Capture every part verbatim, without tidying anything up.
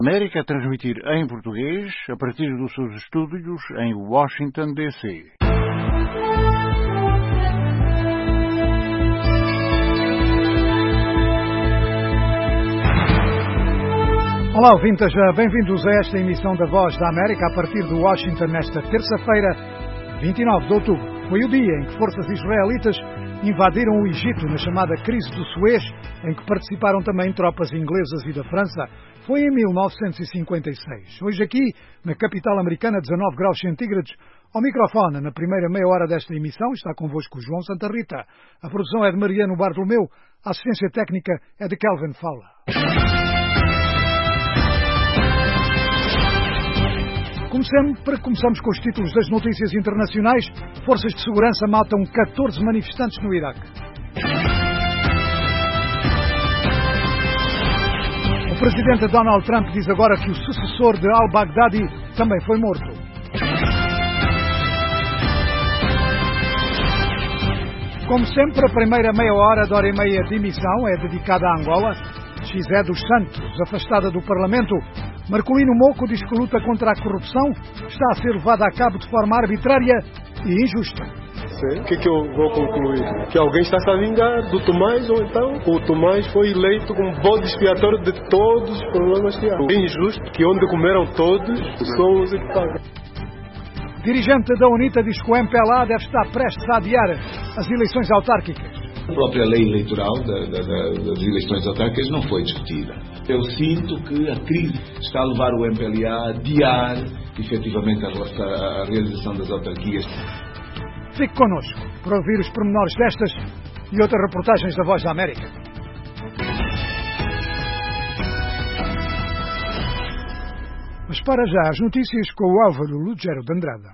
América a transmitir em português a partir dos seus estúdios em Washington, D C. Olá, ouvintes, bem-vindos a esta emissão da Voz da América a partir de Washington nesta terça-feira, vinte e nove de outubro. Foi o dia em que forças israelitas invadiram o Egito na chamada Crise do Suez, em que participaram também tropas inglesas e da França. Foi em mil novecentos e cinquenta e seis. Hoje aqui, na capital americana, dezanove graus centígrados. Ao microfone, na primeira meia hora desta emissão, está convosco o João Santa Rita. A produção é de Mariano Bartolomeu. A assistência técnica é de Kelvin Fowler. Como sempre, começamos com os títulos das notícias internacionais. Forças de segurança matam catorze manifestantes no Iraque. O presidente Donald Trump diz agora que o sucessor de al-Baghdadi também foi morto. Como sempre, a primeira meia hora da hora e meia de emissão é dedicada a Angola. José dos Santos, afastada do Parlamento. Marcolino Moco diz que luta contra a corrupção está a ser levada a cabo de forma arbitrária e injusta. Sim. O que, que eu vou concluir? Que alguém está a vingar do Tomás, ou então o Tomás foi eleito como bode expiatório de todos os problemas que há. É injusto que onde comeram todos são os que pagam. Dirigente da UNITA diz que o M P L A deve estar prestes a adiar as eleições autárquicas. A própria lei eleitoral da, da, da, das eleições autárquicas não foi discutida. Eu sinto que a crise está a levar o M P L A a adiar efetivamente a, a realização das autarquias. Fique connosco para ouvir os pormenores destas e outras reportagens da Voz da América. Mas para já as notícias com o Álvaro Lugero de Andrada.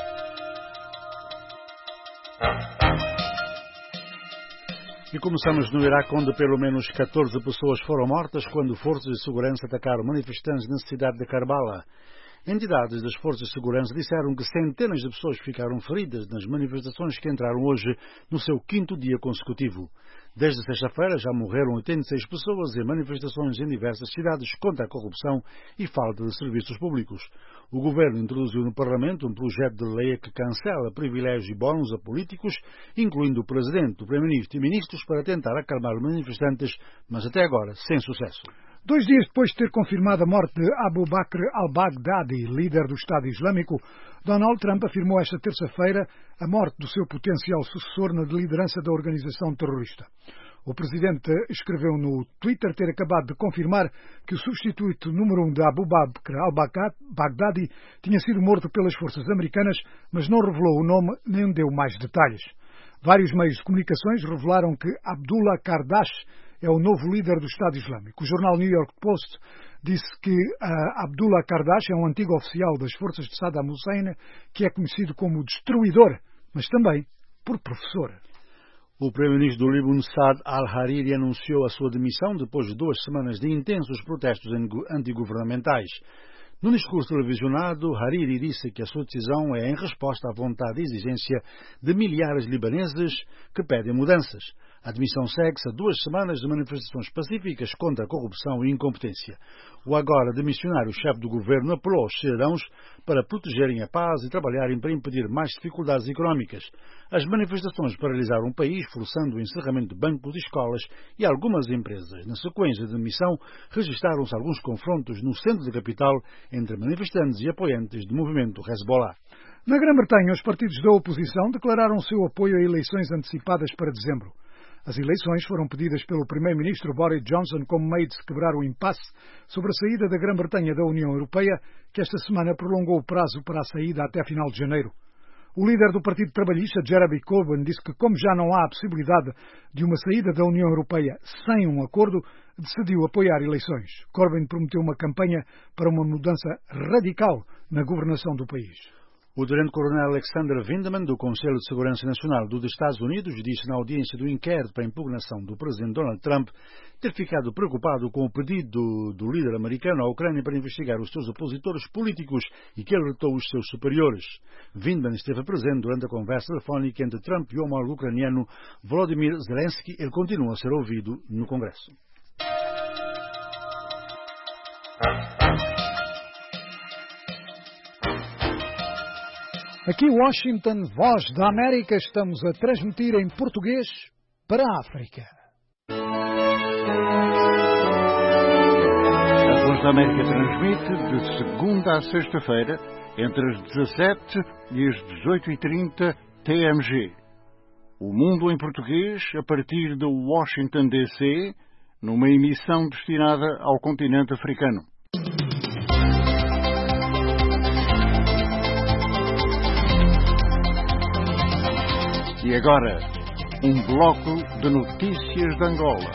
E começamos no Iraque, onde pelo menos catorze pessoas foram mortas quando forças de segurança atacaram manifestantes na cidade de Karbala. Entidades das forças de segurança disseram que centenas de pessoas ficaram feridas nas manifestações que entraram hoje no seu quinto dia consecutivo. Desde sexta-feira já morreram oitenta e seis pessoas em manifestações em diversas cidades contra a corrupção e falta de serviços públicos. O governo introduziu no Parlamento um projeto de lei que cancela privilégios e bónus a políticos, incluindo o Presidente, o Primeiro-Ministro e Ministros, para tentar acalmar os manifestantes, mas até agora sem sucesso. Dois dias depois de ter confirmado a morte de Abu Bakr al-Baghdadi, líder do Estado Islâmico, Donald Trump afirmou esta terça-feira a morte do seu potencial sucessor na liderança da organização terrorista. O presidente escreveu no Twitter ter acabado de confirmar que o substituto número um de Abu Bakr al-Baghdadi tinha sido morto pelas forças americanas, mas não revelou o nome nem deu mais detalhes. Vários meios de comunicações revelaram que Abdullah Kardash é o novo líder do Estado Islâmico. O jornal New York Post disse que uh, Abdullah Kardash é um antigo oficial das forças de Saddam Hussein, que é conhecido como destruidor, mas também por professor. O primeiro-ministro do Líbano, Saad al-Hariri, anunciou a sua demissão depois de duas semanas de intensos protestos antigovernamentais. Num discurso televisionado, Hariri disse que a sua decisão é em resposta à vontade e exigência de milhares de libaneses que pedem mudanças. A admissão segue-se a duas semanas de manifestações pacíficas contra a corrupção e incompetência. O agora demissionário chefe do governo apelou aos cidadãos para protegerem a paz e trabalharem para impedir mais dificuldades económicas. As manifestações paralisaram o país, forçando o encerramento de bancos e escolas e algumas empresas. Na sequência da demissão, registaram-se alguns confrontos no centro da capital entre manifestantes e apoiantes do movimento Hezbollah. Na Grã-Bretanha, os partidos da oposição declararam seu apoio a eleições antecipadas para dezembro. As eleições foram pedidas pelo primeiro-ministro Boris Johnson como meio de se quebrar o impasse sobre a saída da Grã-Bretanha da União Europeia, que esta semana prolongou o prazo para a saída até final de janeiro. O líder do Partido Trabalhista, Jeremy Corbyn, disse que como já não há a possibilidade de uma saída da União Europeia sem um acordo, decidiu apoiar eleições. Corbyn prometeu uma campanha para uma mudança radical na governação do país. O tenente-coronel Alexander Vindman, do Conselho de Segurança Nacional dos Estados Unidos, disse na audiência do inquérito para a impugnação do presidente Donald Trump ter ficado preocupado com o pedido do, do líder americano à Ucrânia para investigar os seus opositores políticos e que alertou os seus superiores. Vindman esteve presente durante a conversa telefónica entre Trump e o homólogo ucraniano Volodymyr Zelensky. Ele continua a ser ouvido no Congresso. Aqui Washington, Voz da América, estamos a transmitir em português para a África. A Voz da América transmite de segunda a sexta-feira, entre as dezassete e as dezoito e trinta T M G. O Mundo em Português, a partir de Washington, D C, numa emissão destinada ao continente africano. E agora, um bloco de notícias de Angola.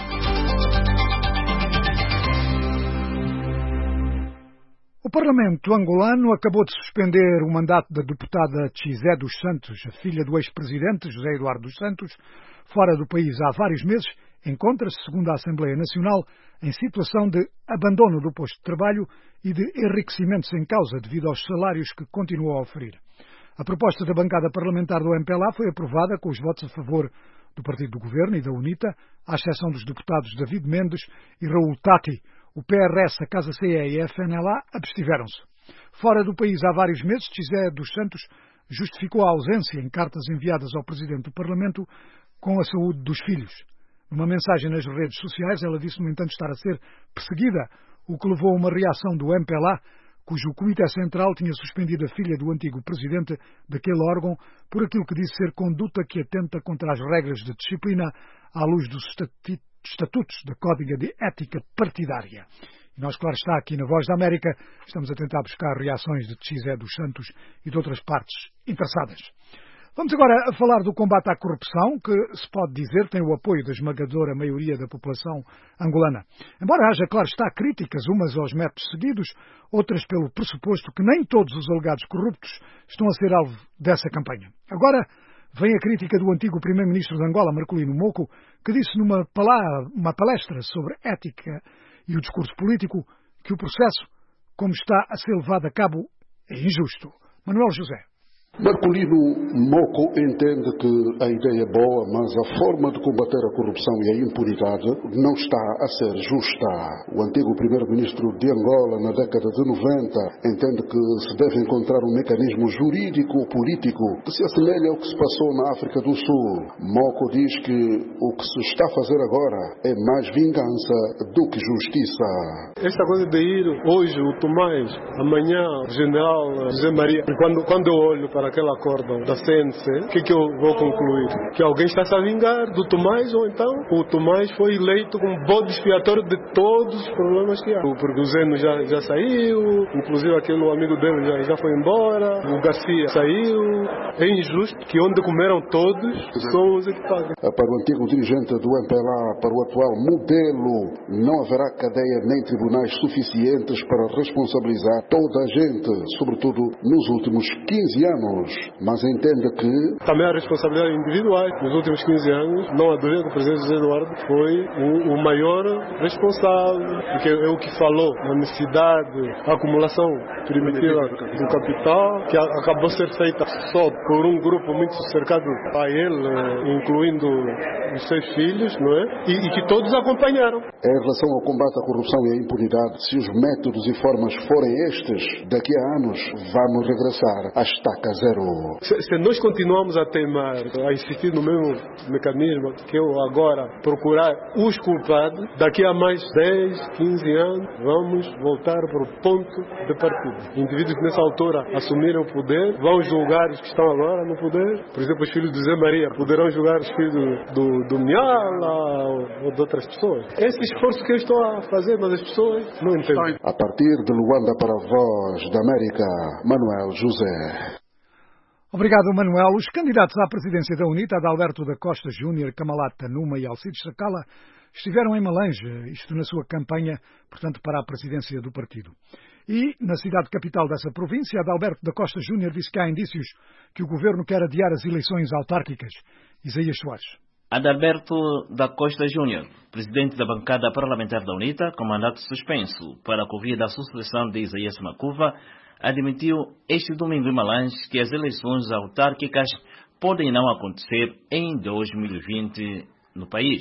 O Parlamento angolano acabou de suspender o mandato da deputada Chizé dos Santos, a filha do ex-presidente José Eduardo dos Santos, fora do país há vários meses. Encontra-se, segundo a Assembleia Nacional, em situação de abandono do posto de trabalho e de enriquecimento sem causa devido aos salários que continua a oferir. A proposta da bancada parlamentar do M P L A foi aprovada com os votos a favor do Partido do Governo e da UNITA, à exceção dos deputados David Mendes e Raul Tati. O P R S, a Casa C E e a F N L A abstiveram-se. Fora do país há vários meses, Chizé dos Santos justificou a ausência em cartas enviadas ao Presidente do Parlamento com a saúde dos filhos. Numa mensagem nas redes sociais, ela disse, no entanto, estar a ser perseguida, o que levou a uma reação do M P L A, cujo Comitê Central tinha suspendido a filha do antigo presidente daquele órgão por aquilo que disse ser conduta que atenta contra as regras de disciplina à luz dos estatutos da Código de Ética Partidária. E nós, claro está, aqui na Voz da América, estamos a tentar buscar reações de Chizé dos Santos e de outras partes interessadas. Vamos agora a falar do combate à corrupção, que se pode dizer tem o apoio da esmagadora maioria da população angolana. Embora haja, claro está, críticas, umas aos métodos seguidos, outras pelo pressuposto que nem todos os alegados corruptos estão a ser alvo dessa campanha. Agora vem a crítica do antigo primeiro-ministro de Angola, Marcolino Moco, que disse numa uma palestra sobre ética e o discurso político que o processo, como está a ser levado a cabo, é injusto. Manuel José. Marcolino Moco entende que a ideia é boa, mas a forma de combater a corrupção e a impunidade não está a ser justa. O antigo primeiro-ministro de Angola, na década de noventa, entende que se deve encontrar um mecanismo jurídico-político que se assemelha ao que se passou na África do Sul. Moco diz que o que se está a fazer agora é mais vingança do que justiça. Esta coisa de ir hoje o Tomás, amanhã o general José Maria, quando, quando eu olho para aquele acordo da C N C, o que, que eu vou concluir? Que alguém está-se a vingar do Tomás, ou então o Tomás foi eleito como bode expiatório de todos os problemas que há. Porque o Zeno já, já saiu, inclusive aquele amigo dele já, já foi embora, o Garcia saiu. É injusto que onde comeram todos são os que pagam. Para o antigo dirigente do M P L A, para o atual modelo, não haverá cadeia nem tribunais suficientes para responsabilizar toda a gente, sobretudo nos últimos quinze anos. Mas entende que também há responsabilidades individuais. Nos últimos quinze anos, não há dúvida que o presidente José Eduardo foi o, o maior responsável, porque é o que falou na necessidade da acumulação primitiva do capital, que acabou de ser feita só por um grupo muito cercado a ele, incluindo os seus filhos, não é? E, e que todos acompanharam. Em relação ao combate à corrupção e à impunidade, se os métodos e formas forem estes, daqui a anos vamos regressar à estaca zero. Se, se nós continuamos a teimar, a insistir no mesmo mecanismo, que eu agora procurar os culpados, daqui a mais dez, quinze anos, vamos voltar para o ponto de partida. Indivíduos que nessa altura assumiram o poder, vão julgar os que estão agora no poder. Por exemplo, os filhos de Zé Maria poderão julgar os filhos do, do, do Miala ou, ou de outras pessoas. Esse esforço que eu estou a fazer, mas as pessoas não entendem. A partir de Luanda para a Voz da América, Manuel José. Obrigado, Manuel. Os candidatos à presidência da UNITA, Adalberto da Costa Júnior, Camalata Numa e Alcides Sacala, estiveram em Malanje, isto na sua campanha, portanto, para a presidência do partido. E, na cidade capital dessa província, Adalberto da Costa Júnior disse que há indícios que o governo quer adiar as eleições autárquicas. Isaías Soares. Adalberto da Costa Júnior, presidente da bancada parlamentar da UNITA, com mandato suspenso para a corrida à sucessão de Isaías Macuva, admitiu este domingo em Malanje que as eleições autárquicas podem não acontecer em dois mil e vinte no país.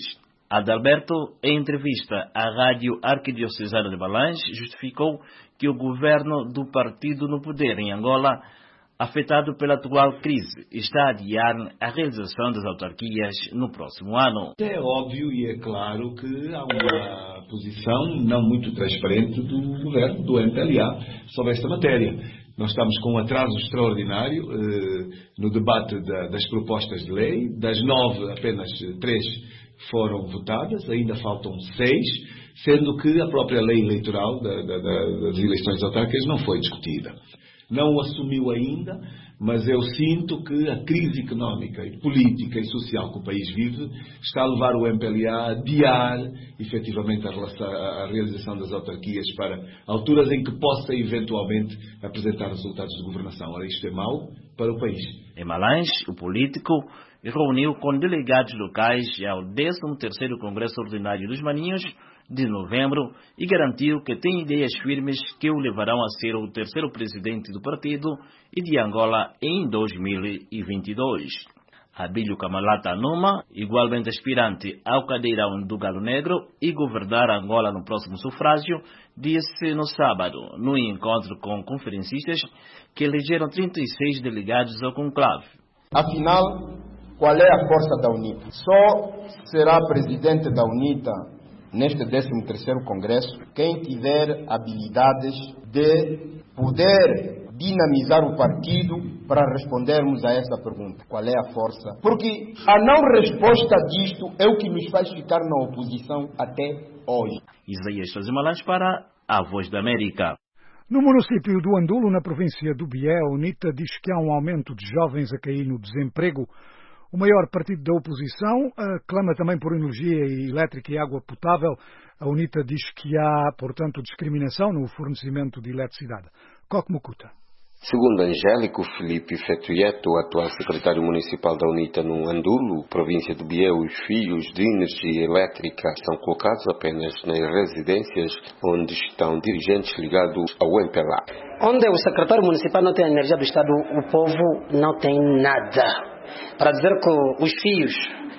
Adalberto, em entrevista à Rádio Arquidiocesana de Malange, justificou que o governo do partido no poder em Angola, afetado pela atual crise, está a adiar a realização das autarquias no próximo ano. É óbvio e é claro que há uma posição não muito transparente do governo, do M P L A, sobre esta matéria. Nós estamos com um atraso extraordinário eh, no debate da, das propostas de lei. Das nove, apenas três foram votadas, ainda faltam seis, sendo que a própria lei eleitoral da, da, das eleições autárquicas não foi discutida. Não o assumiu ainda, mas eu sinto que a crise económica, e política e social que o país vive está a levar o M P L A a adiar efetivamente a, relação, a realização das autarquias para alturas em que possa eventualmente apresentar resultados de governação. Ora, isto é mau para o país. Em Malange, o político reuniu com delegados locais ao décimo terceiro Congresso Ordinário dos Maninhos de novembro e garantiu que tem ideias firmes que o levarão a ser o terceiro presidente do partido e de Angola em dois mil e vinte e dois. Abílio Camalata Numa, igualmente aspirante ao cadeirão do Galo Negro e governar Angola no próximo sufrágio, disse no sábado, no encontro com conferencistas, que elegeram trinta e seis delegados ao conclave. Afinal, qual é a força da UNITA? Só será presidente da UNITA neste décimo terceiro Congresso quem tiver habilidades de poder dinamizar o partido para respondermos a esta pergunta. Qual é a força? Porque a não resposta disto é o que nos faz ficar na oposição até hoje. Isaías Sousa Malange para a Voz da América. No município do Andulo, na província do Bié, a UNITA diz que há um aumento de jovens a cair no desemprego. O maior partido da oposição clama também por energia elétrica e água potável. A UNITA diz que há, portanto, discriminação no fornecimento de eletricidade. Coque Mucuta. Segundo Angélico Filipe Fetuieto, atual secretário municipal da UNITA no Andulo, província do Bié, os fios de energia elétrica são colocados apenas nas residências onde estão dirigentes ligados ao M P L A. Onde o secretário municipal não tem a energia do Estado, o povo não tem nada. Para dizer que os fios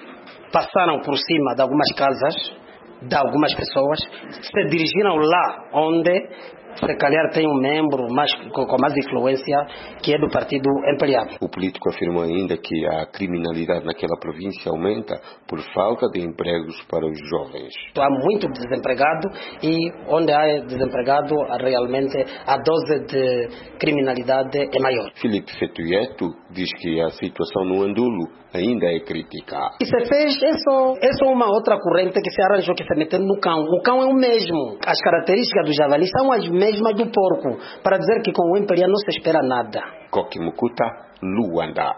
passaram por cima de algumas casas, de algumas pessoas, se dirigiram lá onde se calhar tem um membro mais, com mais influência, que é do partido M P L A. O político afirmou ainda que a criminalidade naquela província aumenta por falta de empregos para os jovens. Há muito desempregado e onde há desempregado realmente a dose de criminalidade é maior. Filipe Fetuieto diz que a situação no Andulo ainda é crítica. E se fez é só, é só uma outra corrente que se arranjou, que se meteu no cão. O cão é o mesmo. As características do javali são as mesmas do porco, para dizer que com o M P L A não se espera nada. Coque Mucuta, Luanda.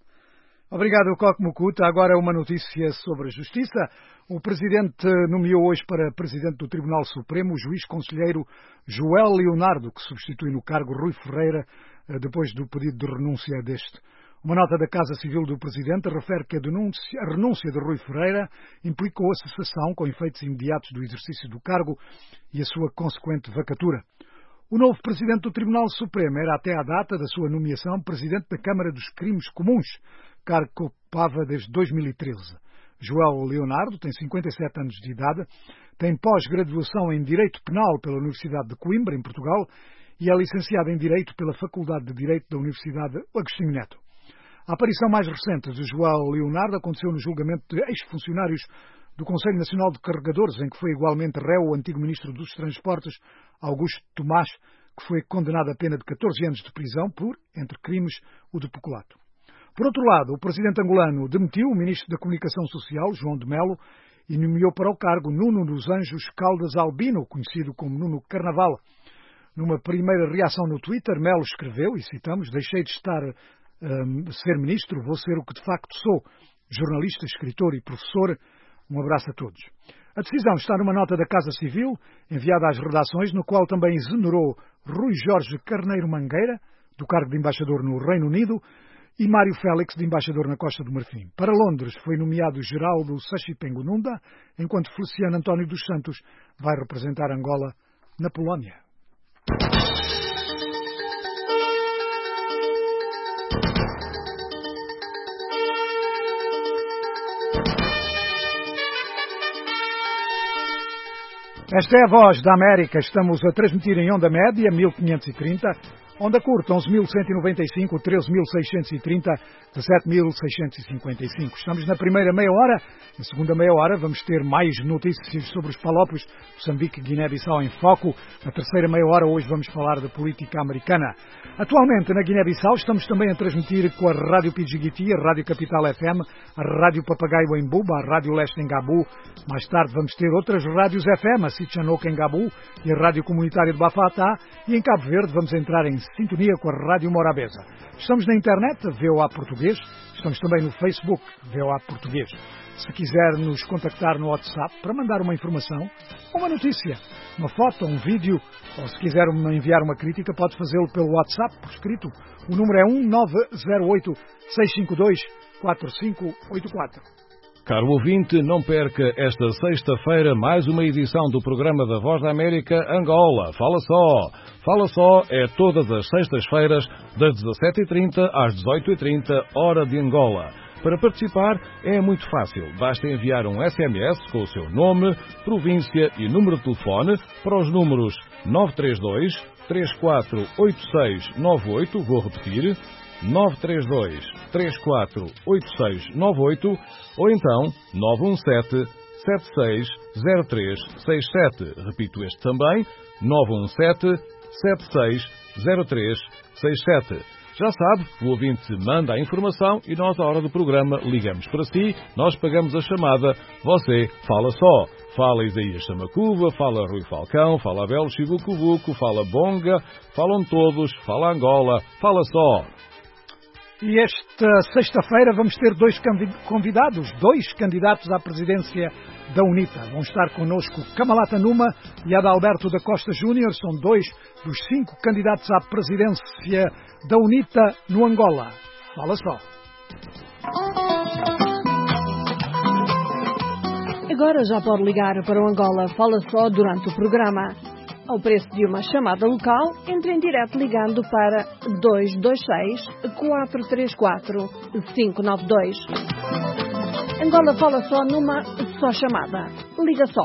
Obrigado, Coque Mucuta. Agora uma notícia sobre a Justiça. O Presidente nomeou hoje para Presidente do Tribunal Supremo o juiz conselheiro Joel Leonardo, que substitui no cargo Rui Ferreira, depois do pedido de renúncia deste. Uma nota da Casa Civil do Presidente refere que a, denúncia, a renúncia de Rui Ferreira implicou a cessação com efeitos imediatos do exercício do cargo e a sua consequente vacatura. O novo Presidente do Tribunal Supremo era até à data da sua nomeação Presidente da Câmara dos Crimes Comuns, cargo que ocupava desde dois mil e treze. Joel Leonardo tem cinquenta e sete anos de idade, tem pós-graduação em Direito Penal pela Universidade de Coimbra, em Portugal, e é licenciado em Direito pela Faculdade de Direito da Universidade Agostinho Neto. A aparição mais recente de Joel Leonardo aconteceu no julgamento de ex-funcionários do Conselho Nacional de Carregadores, em que foi igualmente réu o antigo Ministro dos Transportes, Augusto Tomás, que foi condenado a pena de catorze anos de prisão por, entre crimes, o de peculato. Por outro lado, o presidente angolano demitiu o Ministro da Comunicação Social, João de Melo, e nomeou para o cargo Nuno dos Anjos Caldas Albino, conhecido como Nuno Carnaval. Numa primeira reação no Twitter, Melo escreveu, e citamos, deixei de estar Um, ser ministro, vou ser o que de facto sou, jornalista, escritor e professor. Um abraço a todos. A decisão está numa nota da Casa Civil, enviada às redações, no qual também exonerou Rui Jorge Carneiro Mangueira, do cargo de embaixador no Reino Unido, e Mário Félix, de embaixador na Costa do Marfim. Para Londres foi nomeado Geraldo Sachipengo Nunda, enquanto Feliciano António dos Santos vai representar Angola na Polónia. Esta é a Voz da América. Estamos a transmitir em onda média, mil quinhentos e trinta, onda curta, onze mil cento e noventa e cinco, treze mil seiscentos e trinta, dezassete mil seiscentos e cinquenta e cinco. Estamos na primeira meia hora. Na segunda meia hora vamos ter mais notícias sobre os palopos, Moçambique e Guiné-Bissau em foco. Na terceira meia hora hoje vamos falar de política americana. Atualmente na Guiné-Bissau estamos também a transmitir com a Rádio Pidjigiti, a Rádio Capital F M, a Rádio Papagaio em Buba, a Rádio Leste em Gabu. Mais tarde vamos ter outras rádios F M, a Sichanok em Gabu e a Rádio Comunitária de Bafatá. E em Cabo Verde vamos entrar em sintonia com a Rádio Morabeza. Estamos na internet, V O A Português. Estamos também no Facebook, V O A Português. Se quiser nos contactar no WhatsApp para mandar uma informação, uma notícia, uma foto, um vídeo, ou se quiser enviar uma crítica, pode fazê-lo pelo WhatsApp, por escrito. O número é um nove zero oito, seis cinco dois, quatro cinco oito quatro. Caro ouvinte, não perca esta sexta-feira mais uma edição do programa da Voz da América Angola. Fala só! Fala só é todas as sextas-feiras, das dezassete e trinta às dezoito e trinta, hora de Angola. Para participar é muito fácil. Basta enviar um S M S com o seu nome, província e número de telefone para os números nove três dois, três quatro oito seis nove oito, vou repetir, nove três dois, três quatro oito seis nove oito, ou então nove um sete, sete seis zero três seis sete. Repito este também, nove um sete, sete seis zero três seis sete. Já sabe, o ouvinte manda a informação e nós, à hora do programa, ligamos para si, nós pagamos a chamada, você fala só. Fala Isaías Samacuva, fala Rui Falcão, fala Abel Chibucubuco, fala Bonga, falam todos, fala Angola, fala só. E esta sexta-feira vamos ter dois convidados, dois candidatos à presidência da UNITA. Vão estar connosco Camalata Numa e Adalberto da Costa Júnior. São dois dos cinco candidatos à presidência da UNITA no Angola. Fala só. Agora já pode ligar para o Angola Fala Só durante o programa. Ao preço de uma chamada local, entre em direto ligando para dois dois seis, quatro três quatro, cinco nove dois. Angola Fala Só numa só chamada. Liga só.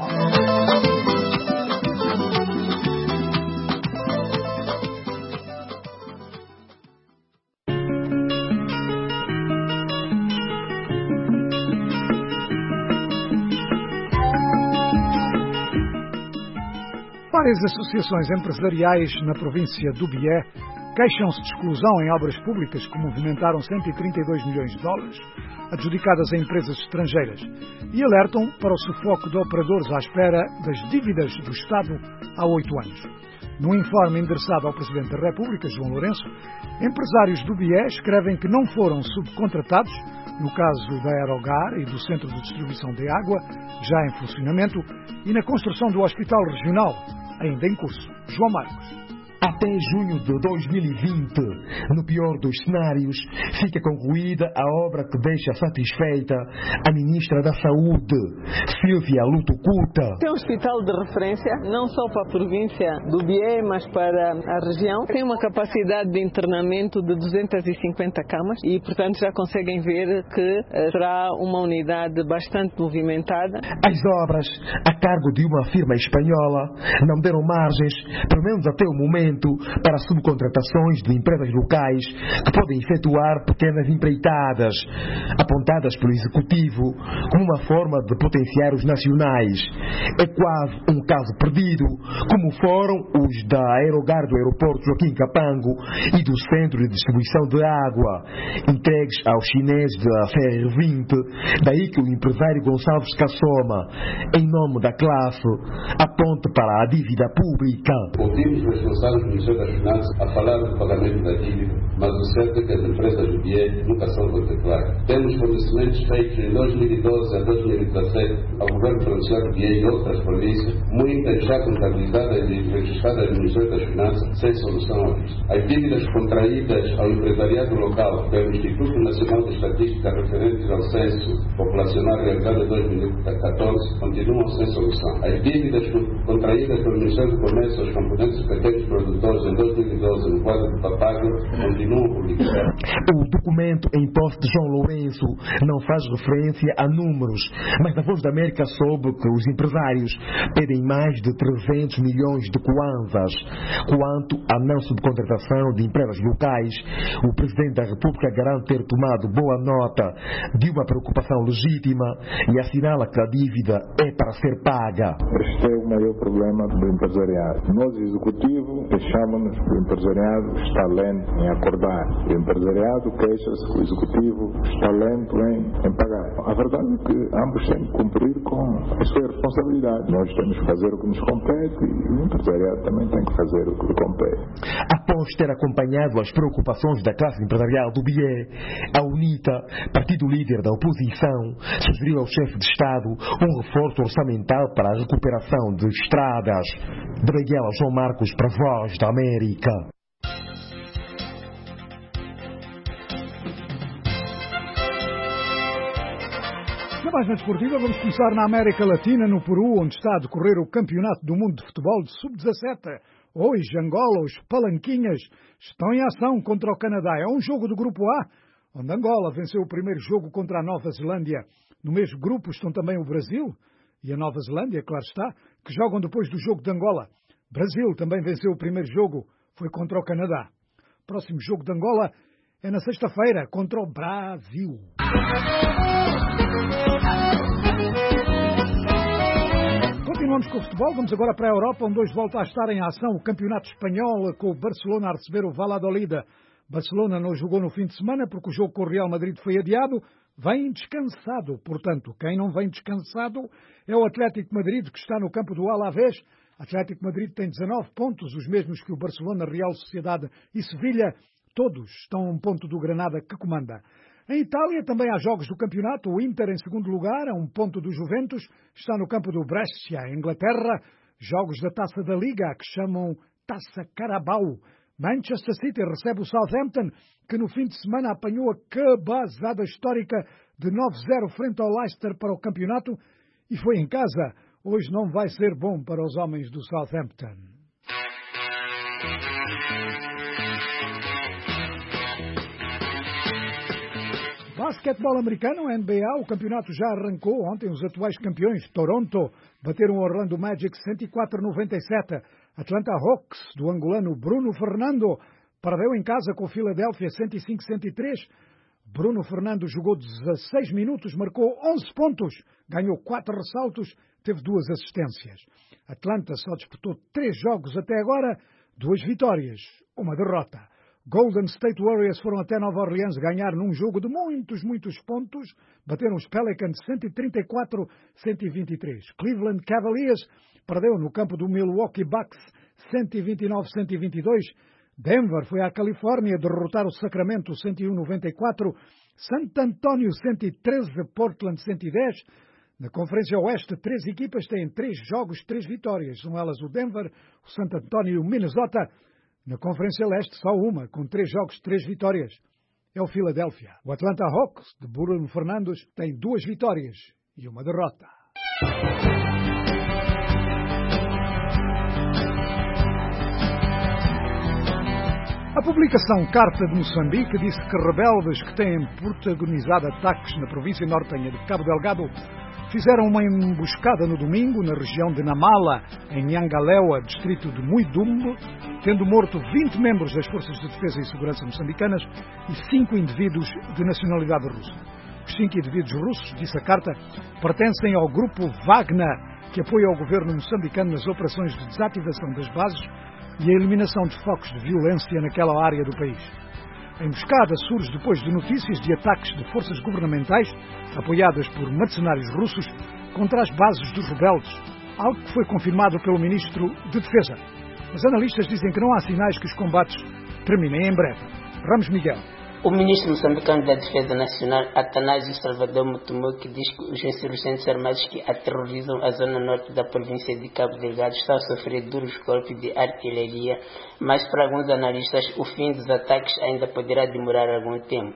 Várias associações empresariais na província do Bié queixam-se de exclusão em obras públicas que movimentaram cento e trinta e dois milhões de dólares adjudicadas a empresas estrangeiras e alertam para o sufoco de operadores à espera das dívidas do Estado há oito anos. Num informe endereçado ao Presidente da República, João Lourenço, empresários do Bié escrevem que não foram subcontratados no caso da Aerogar e do Centro de Distribuição de Água, já em funcionamento, e na construção do Hospital Regional, ainda em curso. João Marcos. Até junho de dois mil e vinte, no pior dos cenários, fica concluída a obra que deixa satisfeita a Ministra da Saúde, Silvia Lutucuta. Tem um hospital de referência, não só para a província do Bié, mas para a região. Tem uma capacidade de internamento de duzentas e cinquenta camas e, portanto, já conseguem ver que será uma unidade bastante movimentada. As obras, a cargo de uma firma espanhola, não deram margens, pelo menos até o momento, para subcontratações de empresas locais que podem efetuar pequenas empreitadas, apontadas pelo Executivo como uma forma de potenciar os nacionais. É quase um caso perdido, como foram os da Aerogar do aeroporto Joaquim Capango e do Centro de Distribuição de Água, entregues aos chineses da C R vinte. Daí que o empresário Gonçalves Cassoma, em nome da classe, aponta para a dívida pública. Ouvimos responsáveis do Ministério das Finanças a falar do pagamento da dívida, mas o certo é que as empresas do B I E nunca são contempladas. Temos fornecimentos feitos em dois mil e doze a dois mil e dezassete ao Governo Provincial do B I E e outras províncias, muitas já contabilizadas e registradas no Ministério das Finanças, sem solução à vista. As dívidas contraídas ao empresariado local pelo Instituto Nacional de Estatística referentes ao Censo Populacional realizado em dois mil e catorze continuam sem solução. As dívidas contraídas pelo Ministério do Comércio aos componentes e pequenos produtores em dois mil e doze no quadro do Papágio continuam por liquidar. O documento em posse de João Lourenço não faz referência a números, mas na Voz da América soube que os empresários pedem mais de trezentos milhões de kwanzas. Quanto à não subcontratação de empresas locais, o Presidente da República garante ter tomado boa nota de uma preocupação legítima e assinala que a dívida é para ser paga. Este é o maior problema do empresariado. Nós, executivo, deixamos-nos que o empresariado está lento em acordar. O empresariado queixa-se que o executivo está lento em, em pagar. A verdade é que ambos têm que cumprir com a sua responsabilidade. Nós temos que fazer o que nos compete e o empresariado também tem que fazer o que lhe compete. Após ter acompanhado as preocupações da classe empresarial do B I E, a UNITA, partido líder da oposição, sugeriu ao chefe de Estado um reforço orçamental para a recuperação de estradas. De Miguel João Marcos para a Voz da América. Na página desportiva, vamos começar na América Latina, no Peru, onde está a decorrer o Campeonato do Mundo de Futebol de sub dezassete. Hoje, Angola, os Palanquinhas, estão em ação contra o Canadá. É um jogo do Grupo A, onde Angola venceu o primeiro jogo contra a Nova Zelândia. No mesmo grupo estão também o Brasil e a Nova Zelândia, claro está, que jogam depois do jogo de Angola. Brasil também venceu o primeiro jogo, foi contra o Canadá. O próximo jogo de Angola é na sexta-feira, contra o Brasil. Continuamos com o futebol, vamos agora para a Europa, onde hoje volta a estar em ação o Campeonato Espanhol, com o Barcelona a receber o Valladolid. Barcelona não jogou no fim de semana porque o jogo com o Real Madrid foi adiado, vem descansado. Portanto, quem não vem descansado é o Atlético Madrid, que está no campo do Alavés. Atlético Madrid tem dezanove pontos, os mesmos que o Barcelona, Real Sociedade e Sevilha. Todos estão a um ponto do Granada, que comanda. Em Itália também há jogos do campeonato. O Inter em segundo lugar, a um ponto do Juventus, está no campo do Brescia. Em Inglaterra, jogos da Taça da Liga, que chamam Taça Carabao. Manchester City recebe o Southampton, que no fim de semana apanhou a cabazada histórica de nove zero frente ao Leicester para o campeonato e foi em casa. Hoje não vai ser bom para os homens do Southampton. Basquetebol americano, N B A, o campeonato já arrancou. Ontem os atuais campeões, Toronto, bateram o Orlando Magic cento e quatro a noventa e sete. Atlanta Hawks, do angolano Bruno Fernando, perdeu em casa com o Philadelphia cento e cinco a cento e três. Bruno Fernando jogou dezasseis minutos, marcou onze pontos, ganhou quatro ressaltos, teve duas assistências. Atlanta só disputou três jogos até agora, duas vitórias, uma derrota. Golden State Warriors foram até Nova Orleans ganhar num jogo de muitos, muitos pontos. Bateram os Pelicans cento e trinta e quatro a cento e vinte e três. Cleveland Cavaliers perdeu no campo do Milwaukee Bucks cento e vinte e nove a cento e vinte e dois. Denver foi à Califórnia derrotar o Sacramento cento e um a noventa e quatro. San Antonio cento e treze a Portland cento e dez. Na Conferência Oeste, três equipas têm três jogos, três vitórias. São elas o Denver, o San Antonio e o Minnesota. Na Conferência Leste, só uma, com três jogos, três vitórias. É o Philadelphia. O Atlanta Hawks, de Bruno Fernandes, tem duas vitórias e uma derrota. A publicação Carta de Moçambique disse que rebeldes que têm protagonizado ataques na província nortenha de Cabo Delgado fizeram uma emboscada no domingo na região de Namala, em Nhangalewa, distrito de Muidumbo, tendo morto vinte membros das Forças de Defesa e Segurança moçambicanas e cinco indivíduos de nacionalidade russa. Os cinco indivíduos russos, disse a carta, pertencem ao grupo Wagner, que apoia o governo moçambicano nas operações de desativação das bases e a eliminação de focos de violência naquela área do país. A emboscada surge depois de notícias de ataques de forças governamentais, apoiadas por mercenários russos, contra as bases dos rebeldes, algo que foi confirmado pelo Ministro de Defesa. Os analistas dizem que não há sinais que os combates terminem em breve. Ramos Miguel. O ministro moçambicano da Defesa Nacional, Atanásio Salvador Mutumuk, diz que os insurgentes armados que aterrorizam a zona norte da província de Cabo Delgado estão a sofrer duros golpes de artilharia, mas para alguns analistas o fim dos ataques ainda poderá demorar algum tempo.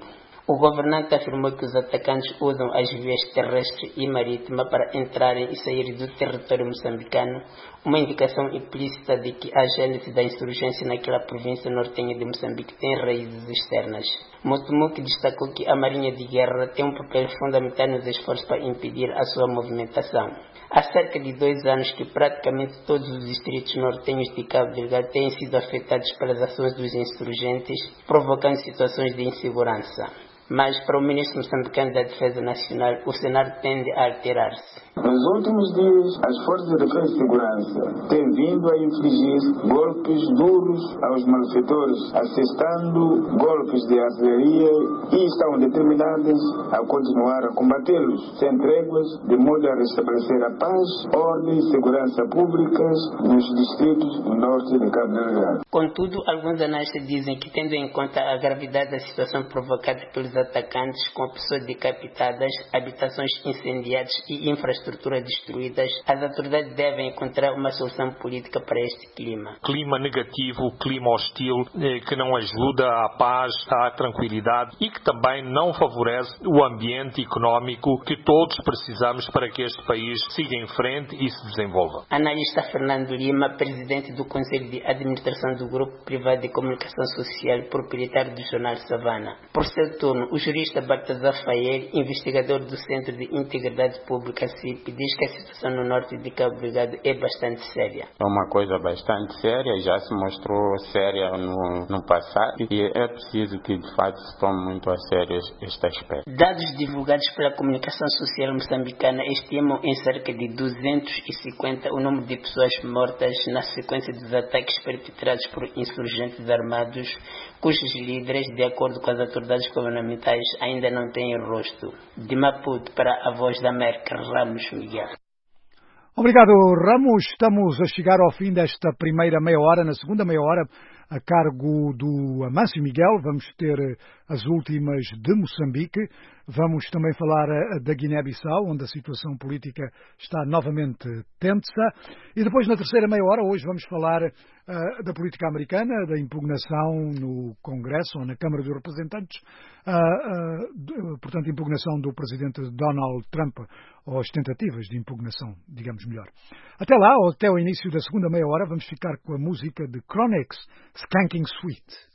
O governante afirmou que os atacantes usam as vias terrestres e marítimas para entrarem e sair do território moçambicano, uma indicação implícita de que a gênese da insurgência naquela província nortenha de Moçambique tem raízes externas. Mutumuki destacou que a Marinha de Guerra tem um papel fundamental nos esforços para impedir a sua movimentação. Há cerca de dois anos que praticamente todos os distritos nortenhos de Cabo Delgado têm sido afetados pelas ações dos insurgentes, provocando situações de insegurança. Mas, para o ministro moçambicano da Defesa Nacional, o cenário tende a alterar-se. Nos últimos dias, as forças de defesa e segurança têm vindo a infligir golpes duros aos malfeitores, assestando golpes de artilharia e estão determinadas a continuar a combatê-los, sem tréguas, de modo a restabelecer a paz, ordem e segurança públicas nos distritos do norte de Cabo Delgado. Contudo, alguns analistas dizem que, tendo em conta a gravidade da situação provocada pelos atacantes, com pessoas decapitadas, habitações incendiadas e infraestruturas destruídas, as autoridades devem encontrar uma solução política para este clima. Clima negativo, clima hostil, eh, que não ajuda à paz, à tranquilidade e que também não favorece o ambiente económico que todos precisamos para que este país siga em frente e se desenvolva. Analista Fernando Lima, presidente do Conselho de Administração do Grupo Privado de Comunicação Social, proprietário do jornal Savana. Por seu turno, o jurista Baltazar Fayer, investigador do Centro de Integridade Pública C I P, diz que a situação no norte de Cabo Delgado é bastante séria. É uma coisa bastante séria, já se mostrou séria no, no passado e é preciso que de fato se tome muito a sério este aspecto. Dados divulgados pela comunicação social moçambicana estimam em cerca de duzentos e cinquenta o número de pessoas mortas na sequência dos ataques perpetrados por insurgentes armados, cujos líderes, de acordo com as autoridades governamentais, ainda não têm rosto. De Maputo, para a Voz da América, Ramos Miguel. Obrigado, Ramos. Estamos a chegar ao fim desta primeira meia hora. Na segunda meia hora, a cargo do Amâncio Miguel, vamos ter as últimas de Moçambique. Vamos também falar da Guiné-Bissau, onde a situação política está novamente tensa. E depois, na terceira meia hora, hoje vamos falar uh, da política americana, da impugnação no Congresso ou na Câmara dos Representantes, uh, uh, portanto, impugnação do presidente Donald Trump, ou as tentativas de impugnação, digamos melhor. Até lá, ou até o início da segunda meia hora, vamos ficar com a música de Chronix, Skanking Sweet.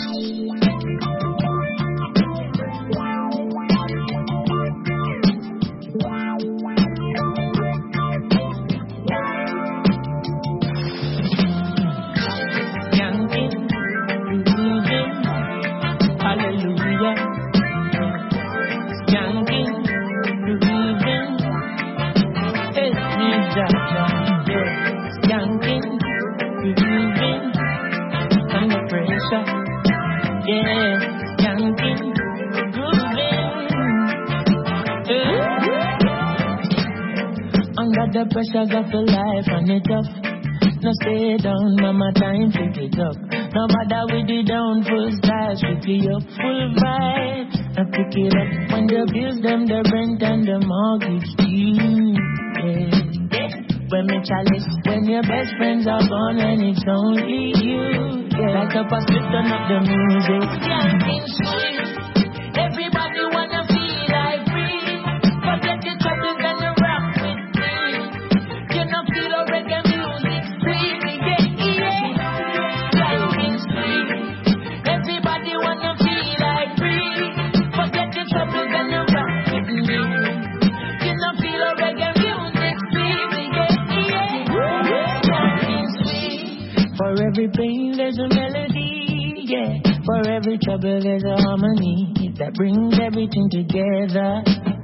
The pressures of the life and it tough. No stay down, mama, time to pick it up. No bother with the down, full style, strictly up, full vibe. I pick it up when the bills, them, the rent and the mortgage due. Yeah. When me chalice, when your best friends are gone and it's only you. Yeah. Like up a split on up the music. Skanking sweet. Everybody wanna feel like free. Forget your troubles and the rock with me. You know feel a reggae music, sweet, yeah, yeah. Skanking sweet. Everybody wanna feel like free. Forget your troubles and the rock with me. You know feel a reggae music, sweet, yeah, yeah. Skanking sweet. For every pain there's a melody, yeah. For every trouble there's a harmony that brings everything together.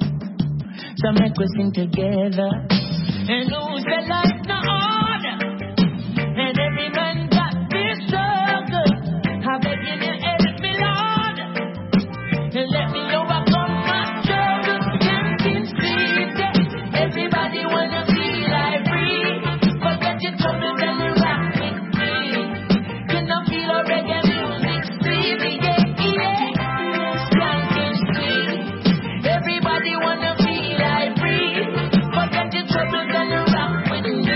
So make we sing together. And who's the life no order? And every man got this struggle. I beg you to help me, Lord, and let me overcome my struggle. Skanking sweet, yeah. Everybody wanna feel like free. Forget your troubles and you rock with me. You know feel a reggae music, sweet, yeah, yeah. Skanking sweet. Everybody wanna feel like free. Forget your troubles and you rock with me.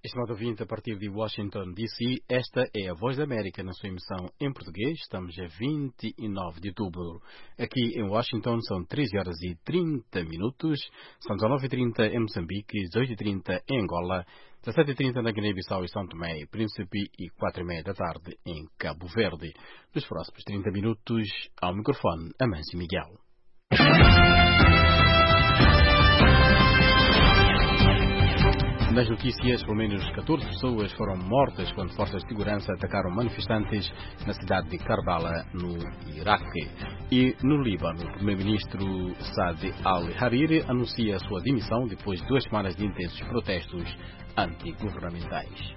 Estimado ouvinte, a partir de Washington, D C, esta é a Voz da América na sua emissão em português. Estamos a vinte e nove de outubro. Aqui em Washington são treze horas e trinta minutos, são dezenove e trinta em Moçambique, dezoito e trinta em Angola, dezassete e trinta na Guiné-Bissau e São Tomé e Príncipe e quatro e meia da tarde em Cabo Verde. Nos próximos trinta minutos, ao microfone, Amâncio Miguel. Nas notícias, pelo menos catorze pessoas foram mortas quando forças de segurança atacaram manifestantes na cidade de Karbala, no Iraque. E no Líbano, o primeiro-ministro Saad al-Hariri anuncia a sua demissão depois de duas semanas de intensos protestos antigovernamentais.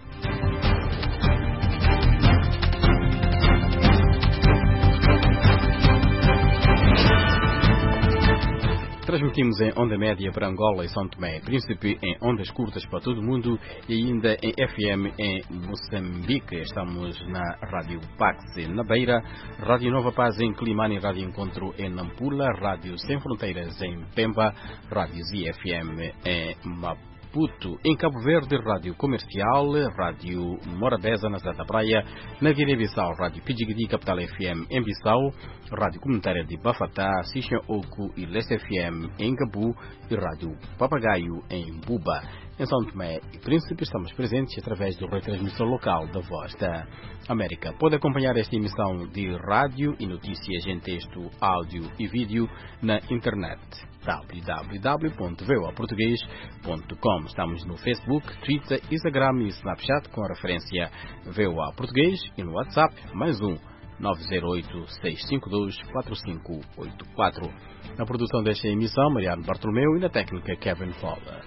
Transmitimos em onda média para Angola e São Tomé e Príncipe, em ondas curtas para todo o mundo e ainda em F M em Moçambique. Estamos na Rádio Pax na Beira, Rádio Nova Paz em Climane, Rádio Encontro em Nampula, Rádio Sem Fronteiras em Pemba, Rádio Z F M em Maputo. Em Cabo Verde, Rádio Comercial, Rádio Morabeza, na cidade da Praia, na Guiné-Bissau, Rádio Pidjigidi, Capital F M em Bissau, Rádio Comunitária de Bafatá, Sisha Oco e Leste F M em Gabu e Rádio Papagaio em Buba. Em São Tomé e Príncipe estamos presentes através do retransmissor local da Voz da América. Pode acompanhar esta emissão de rádio e notícias em texto, áudio e vídeo na internet w w w ponto v o a português ponto com. Estamos no Facebook, Twitter, Instagram e Snapchat com a referência V O A Português e no WhatsApp mais um nove zero oito, seis cinco dois, quatro cinco oito quatro. Na produção desta emissão, Mariano Bartolomeu e na técnica Kevin Fowler.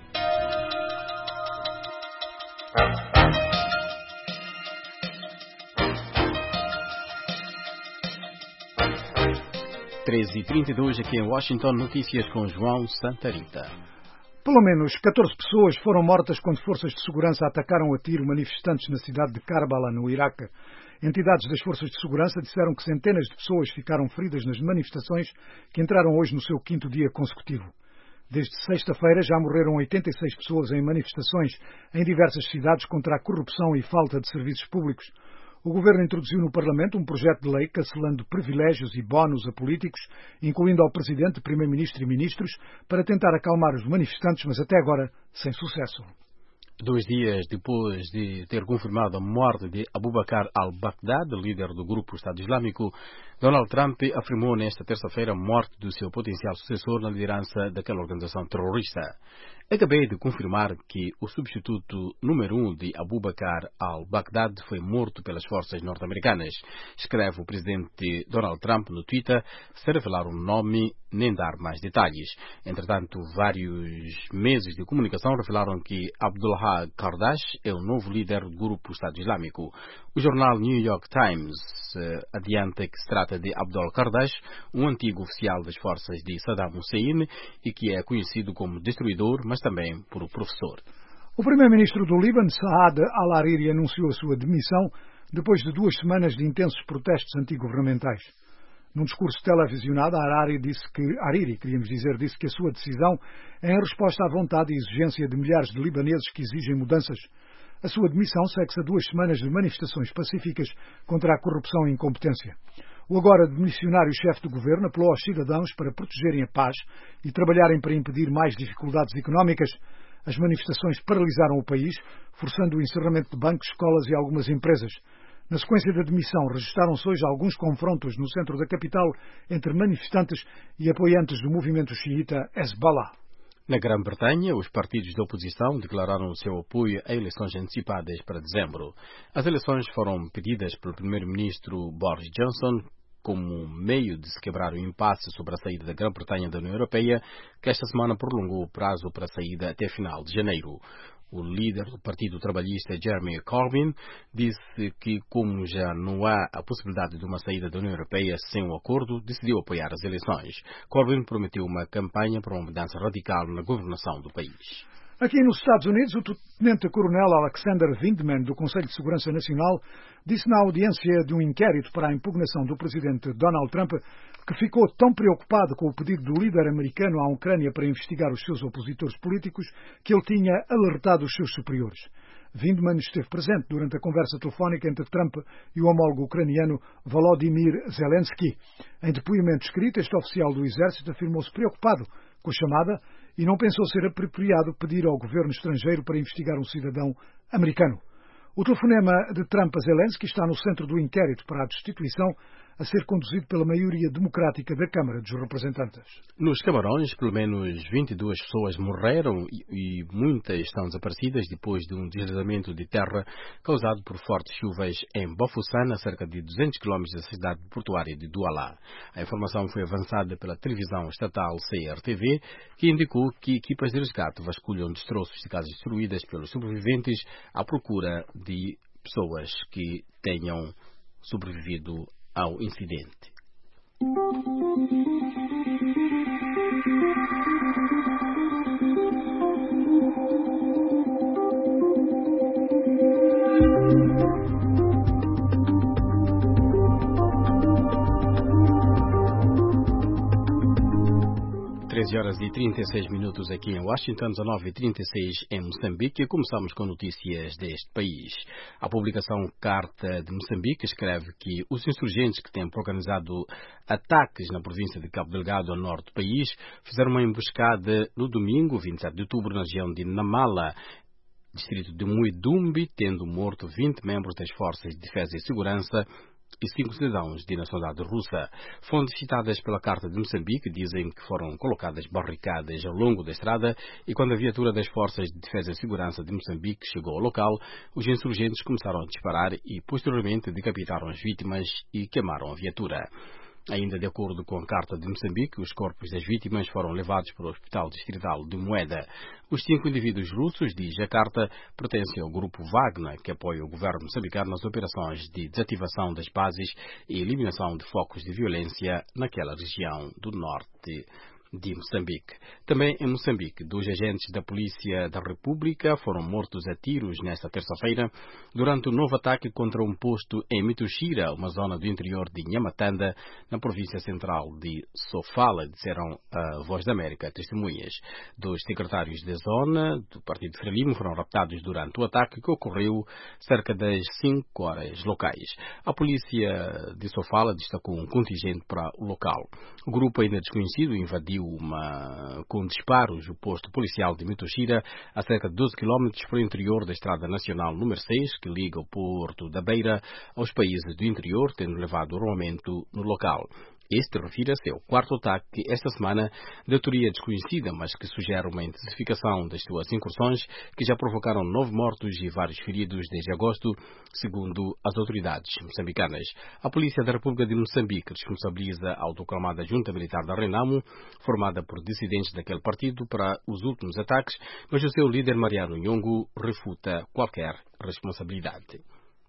treze e trinta e dois aqui em Washington, notícias com João Santa Rita. Pelo menos catorze pessoas foram mortas quando forças de segurança atacaram a tiro manifestantes na cidade de Karbala, no Iraque. Entidades das forças de segurança disseram que centenas de pessoas ficaram feridas nas manifestações que entraram hoje no seu quinto dia consecutivo. Desde sexta-feira já morreram oitenta e seis pessoas em manifestações em diversas cidades contra a corrupção e falta de serviços públicos. O governo introduziu no Parlamento um projeto de lei cancelando privilégios e bónus a políticos, incluindo ao Presidente, Primeiro-Ministro e Ministros, para tentar acalmar os manifestantes, mas até agora sem sucesso. Dois dias depois de ter confirmado a morte de Abu Bakr al-Baghdadi, líder do grupo Estado Islâmico, Donald Trump afirmou nesta terça-feira a morte do seu potencial sucessor na liderança daquela organização terrorista. Acabei de confirmar que o substituto número um de Abu Bakr al-Baghdadi foi morto pelas forças norte-americanas, escreve o presidente Donald Trump no Twitter, sem revelar o nome nem dar mais detalhes. Entretanto, vários meses de comunicação revelaram que Abdullah Qardash é o novo líder do grupo Estado Islâmico. O jornal New York Times eh, adianta que se trata de Abdul Qardash, um antigo oficial das forças de Saddam Hussein e que é conhecido como destruidor, mas também por o professor. O primeiro-ministro do Líbano, Saad al-Hariri, anunciou a sua demissão depois de duas semanas de intensos protestos antigovernamentais. Num discurso televisionado, Hariri disse que, Hariri, queríamos dizer, disse que a sua decisão é em resposta à vontade e exigência de milhares de libaneses que exigem mudanças. A sua demissão segue-se a duas semanas de manifestações pacíficas contra a corrupção e incompetência. O agora demissionário chefe do governo apelou aos cidadãos para protegerem a paz e trabalharem para impedir mais dificuldades económicas. As manifestações paralisaram o país, forçando o encerramento de bancos, escolas e algumas empresas. Na sequência da demissão, registaram-se hoje alguns confrontos no centro da capital entre manifestantes e apoiantes do movimento xiita Hezbollah. Na Grã-Bretanha, os partidos de oposição declararam o seu apoio a eleições antecipadas para dezembro. As eleições foram pedidas pelo primeiro-ministro Boris Johnson como meio de se quebrar o impasse sobre a saída da Grã-Bretanha da União Europeia, que esta semana prolongou o prazo para a saída até final de janeiro. O líder do Partido Trabalhista, Jeremy Corbyn, disse que, como já não há a possibilidade de uma saída da União Europeia sem um acordo, decidiu apoiar as eleições. Corbyn prometeu uma campanha para uma mudança radical na governação do país. Aqui nos Estados Unidos, o tenente-coronel Alexander Vindman, do Conselho de Segurança Nacional, disse na audiência de um inquérito para a impugnação do presidente Donald Trump que ficou tão preocupado com o pedido do líder americano à Ucrânia para investigar os seus opositores políticos que ele tinha alertado os seus superiores. Vindman esteve presente durante a conversa telefónica entre Trump e o homólogo ucraniano Volodymyr Zelensky. Em depoimento escrito, este oficial do Exército afirmou-se preocupado com a chamada e não pensou ser apropriado pedir ao governo estrangeiro para investigar um cidadão americano. O telefonema de Trump a Zelensky está no centro do inquérito para a destituição a ser conduzido pela maioria democrática da Câmara dos Representantes. Nos Camarões, pelo menos vinte e duas pessoas morreram e, e muitas estão desaparecidas depois de um deslizamento de terra causado por fortes chuvas em Bafoussam, a cerca de duzentos quilómetros da cidade portuária de Douala. A informação foi avançada pela televisão estatal C R T V, que indicou que equipas de resgate vasculham destroços de casas destruídas pelos sobreviventes à procura de pessoas que tenham sobrevivido ao incidente. treze horas e trinta e seis minutos aqui em Washington, dezenove e trinta e seis em Moçambique. Começamos com notícias deste país. A publicação Carta de Moçambique escreve que os insurgentes que têm organizado ataques na província de Cabo Delgado, ao norte do país, fizeram uma emboscada no domingo, vinte e sete de outubro, na região de Namala, distrito de Muidumbi, tendo morto vinte membros das Forças de Defesa e Segurança e cinco cidadãos de nacionalidade russa. Fontes citadas pela Carta de Moçambique dizem que foram colocadas barricadas ao longo da estrada e quando a viatura das Forças de Defesa e Segurança de Moçambique chegou ao local, os insurgentes começaram a disparar e posteriormente decapitaram as vítimas e queimaram a viatura. Ainda de acordo com a Carta de Moçambique, os corpos das vítimas foram levados para o Hospital Distrital de Moeda. Os cinco indivíduos russos, diz a Carta, pertencem ao grupo Wagner, que apoia o governo moçambicano nas operações de desativação das bases e eliminação de focos de violência naquela região do norte de Moçambique. Também em Moçambique, dois agentes da Polícia da República foram mortos a tiros nesta terça-feira durante um novo ataque contra um posto em Mituxira, uma zona do interior de Nhamatanda, na província central de Sofala, disseram a Voz da América testemunhas. Dois secretários da zona do Partido Frelimo foram raptados durante o ataque que ocorreu cerca das cinco horas locais. A polícia de Sofala destacou um contingente para o local. O grupo ainda desconhecido invadiu Uma, com disparos o posto policial de Mituxira, a cerca de doze quilómetros para o interior da Estrada Nacional número seis, que liga o Porto da Beira aos países do interior, tendo levado armamento no local. Este refere-se ao quarto ataque esta semana de autoria desconhecida, mas que sugere uma intensificação das suas incursões, que já provocaram nove mortos e vários feridos desde agosto, segundo as autoridades moçambicanas. A Polícia da República de Moçambique responsabiliza a autoclamada Junta Militar da Renamo, formada por dissidentes daquele partido, para os últimos ataques, mas o seu líder Mariano Nhongo refuta qualquer responsabilidade.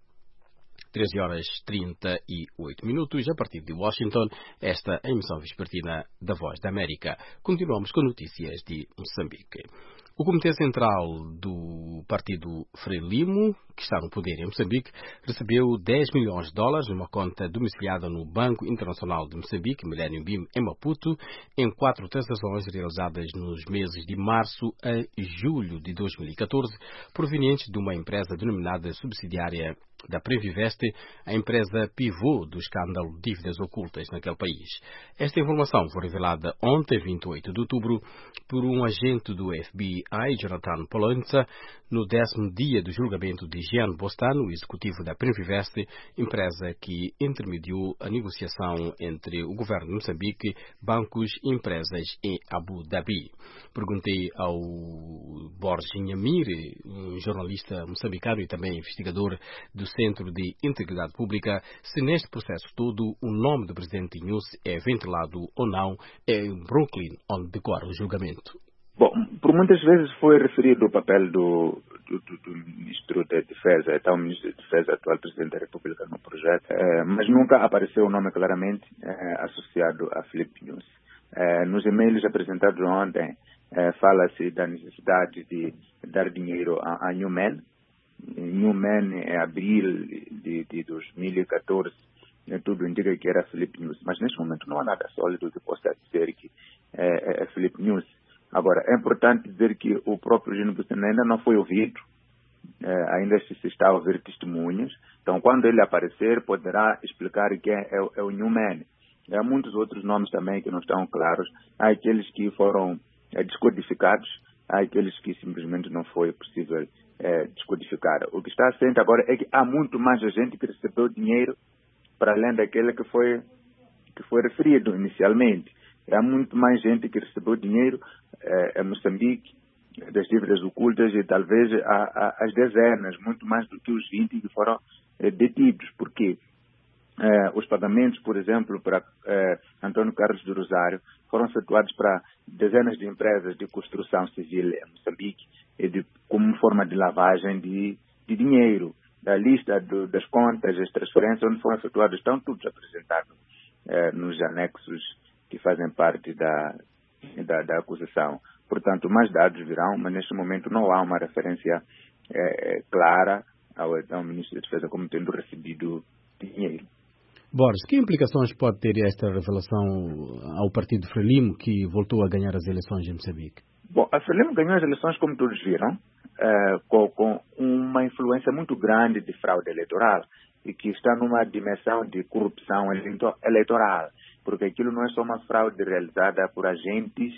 treze horas e trinta e oito minutos, a partir de Washington, esta é a emissão vespertina da Voz da América. Continuamos com notícias de Moçambique. O Comitê Central do Partido Frelimo, que está no poder em Moçambique, recebeu dez milhões de dólares numa conta domiciliada no Banco Internacional de Moçambique, Millennium B I M, em Maputo, em quatro transações realizadas nos meses de março a julho de dois mil e catorze, provenientes de uma empresa denominada subsidiária da Previveste, a empresa pivô do escândalo de dívidas ocultas naquele país. Esta informação foi revelada ontem, vinte e oito de outubro, por um agente do F B I, Jonathan Polonza, no décimo dia do julgamento de Jean Bostan, o executivo da Previveste, empresa que intermediou a negociação entre o governo de Moçambique, bancos e empresas em Abu Dhabi. Perguntei ao Borges Inhamir, um jornalista moçambicano e também investigador do Centro de Integridade Pública, se neste processo todo o nome do presidente Nyusi é ventilado ou não em Brooklyn, onde decorre o julgamento. Bom, por muitas vezes foi referido o papel do, do, do, do Ministro da Defesa, então o Ministro da Defesa, atual Presidente da República no projeto, eh, mas nunca apareceu o nome claramente eh, associado a Filipe Nyusi. Eh, nos e-mails apresentados ontem, eh, fala-se da necessidade de dar dinheiro a, a Newman. Newman, em abril de, de dois mil e catorze, tudo indica que era Filipe Nyusi, mas neste momento não há nada sólido que possa dizer que é, é Filipe Nyusi. Agora, é importante dizer que o próprio Jean Bostan ainda não foi ouvido, eh, ainda se está a ouvir testemunhas. Então, quando ele aparecer, poderá explicar quem é, é o Newman. Há muitos outros nomes também que não estão claros. Há aqueles que foram é, descodificados, há aqueles que simplesmente não foi possível é, descodificar. O que está assente agora é que há muito mais gente que recebeu dinheiro para além daquele que foi, que foi referido inicialmente. Há muito mais gente que recebeu dinheiro é, em Moçambique, das dívidas ocultas, e talvez às dezenas, muito mais do que os vinte que foram é, detidos. Por quê? Eh, os pagamentos, por exemplo, para eh, Antônio Carlos do Rosário foram efetuados para dezenas de empresas de construção civil em Moçambique e de, como forma de lavagem de, de dinheiro. Da lista do, das contas, as transferências onde foram efetuadas, estão todos apresentados eh, nos anexos que fazem parte da, da, da acusação. Portanto, mais dados virão, mas neste momento não há uma referência eh, clara ao, ao Ministro da Defesa como tendo recebido dinheiro. Boris, que implicações pode ter esta revelação ao partido Frelimo, que voltou a ganhar as eleições em Moçambique? Bom, a Frelimo ganhou as eleições, como todos viram, uh, com, com uma influência muito grande de fraude eleitoral e que está numa dimensão de corrupção eleitoral, porque aquilo não é só uma fraude realizada por agentes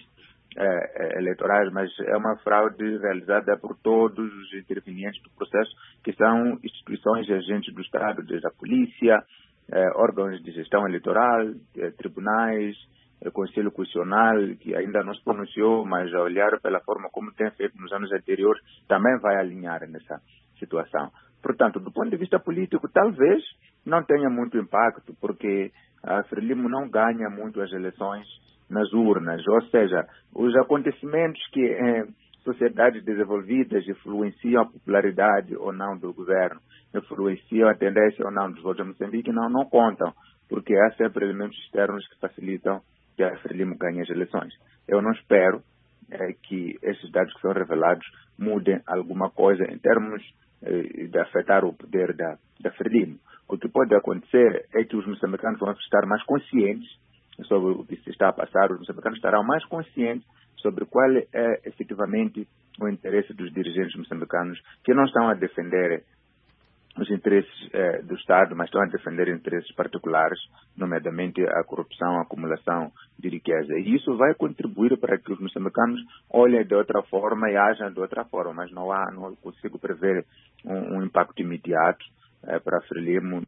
uh, eleitorais, mas é uma fraude realizada por todos os intervenientes do processo, que são instituições e agentes do Estado, desde a polícia, Eh, órgãos de gestão eleitoral, eh, tribunais, eh, Conselho Constitucional, que ainda não se pronunciou, mas a olhar pela forma como tem feito nos anos anteriores, também vai alinhar nessa situação. Portanto, do ponto de vista político, talvez não tenha muito impacto, porque a Frelimo não ganha muito as eleições nas urnas, ou seja, os acontecimentos que eh, sociedades desenvolvidas influenciam a popularidade ou não do governo, influenciam a tendência ou não dos votos em Moçambique, não, não contam, porque há sempre elementos externos que facilitam que a Frelimo ganhe as eleições. Eu não espero é, que esses dados que são revelados mudem alguma coisa em termos é, de afetar o poder da, da Frelimo. O que pode acontecer é que os moçambicanos vão estar mais conscientes sobre o que se está a passar, os moçambicanos estarão mais conscientes sobre qual é efetivamente o interesse dos dirigentes moçambicanos, que não estão a defender os interesses eh, do Estado, mas estão a defender interesses particulares, nomeadamente a corrupção, a acumulação de riqueza. E isso vai contribuir para que os moçambicanos olhem de outra forma e ajam de outra forma, mas não há, não consigo prever um, um impacto imediato eh, para a Frelimo.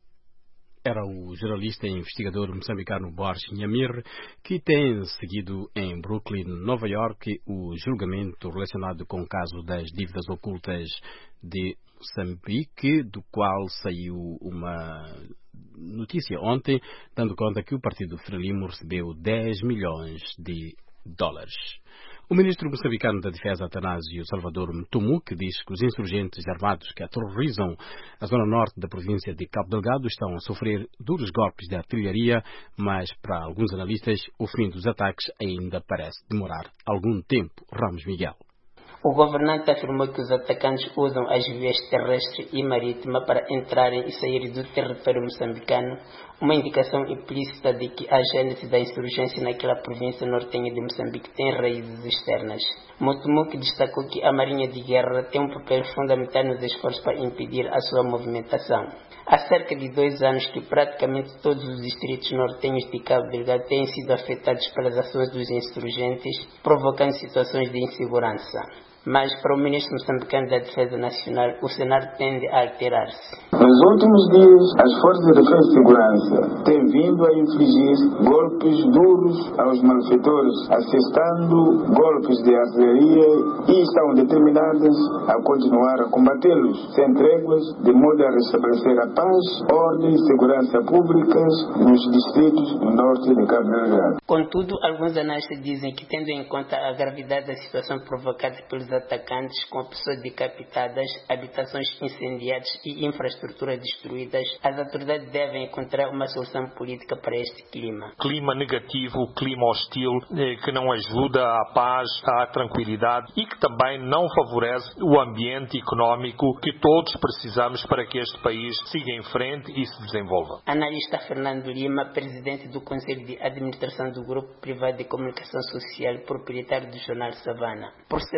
Era o jornalista e investigador moçambicano Boris Nhamir, que tem seguido em Brooklyn, Nova York, o julgamento relacionado com o caso das dívidas ocultas de Moçambique, do qual saiu uma notícia ontem, dando conta que o partido Frelimo recebeu dez milhões de dólares. O ministro moçambicano da Defesa, Atanásio Salvador Mtumu, diz que os insurgentes armados que aterrorizam a zona norte da província de Cabo Delgado estão a sofrer duros golpes de artilharia, mas para alguns analistas o fim dos ataques ainda parece demorar algum tempo. Ramos Miguel. O governante afirmou que os atacantes usam as vias terrestre e marítima para entrarem e sair do território moçambicano, uma indicação implícita de que a gênese da insurgência naquela província nortenha de Moçambique tem raízes externas. Motumuk destacou que a Marinha de Guerra tem um papel fundamental nos esforços para impedir a sua movimentação. Há cerca de dois anos que praticamente todos os distritos nortenhos de Cabo Delgado têm sido afetados pelas ações dos insurgentes, provocando situações de insegurança. Mas para o ministro moçambicano da Defesa Nacional, o cenário tende a alterar-se. Nos últimos dias, as Forças de Defesa e Segurança têm vindo a infligir golpes duros aos malfeitores, assestando golpes de artilharia e estão determinadas a continuar a combatê-los, sem tréguas, de modo a restabelecer a paz, ordem e segurança públicas nos distritos do norte de Cabo Delgado. Contudo, alguns analistas dizem que, tendo em conta a gravidade da situação provocada pelos atacantes, com pessoas decapitadas, habitações incendiadas e infraestruturas destruídas, as autoridades devem encontrar uma solução política para este clima. Clima negativo, clima hostil, eh, que não ajuda à paz, à tranquilidade e que também não favorece o ambiente económico que todos precisamos para que este país siga em frente e se desenvolva. Analista Fernando Lima, presidente do Conselho de Administração do Grupo Privado de Comunicação Social, proprietário do jornal Savana. Por seu turno,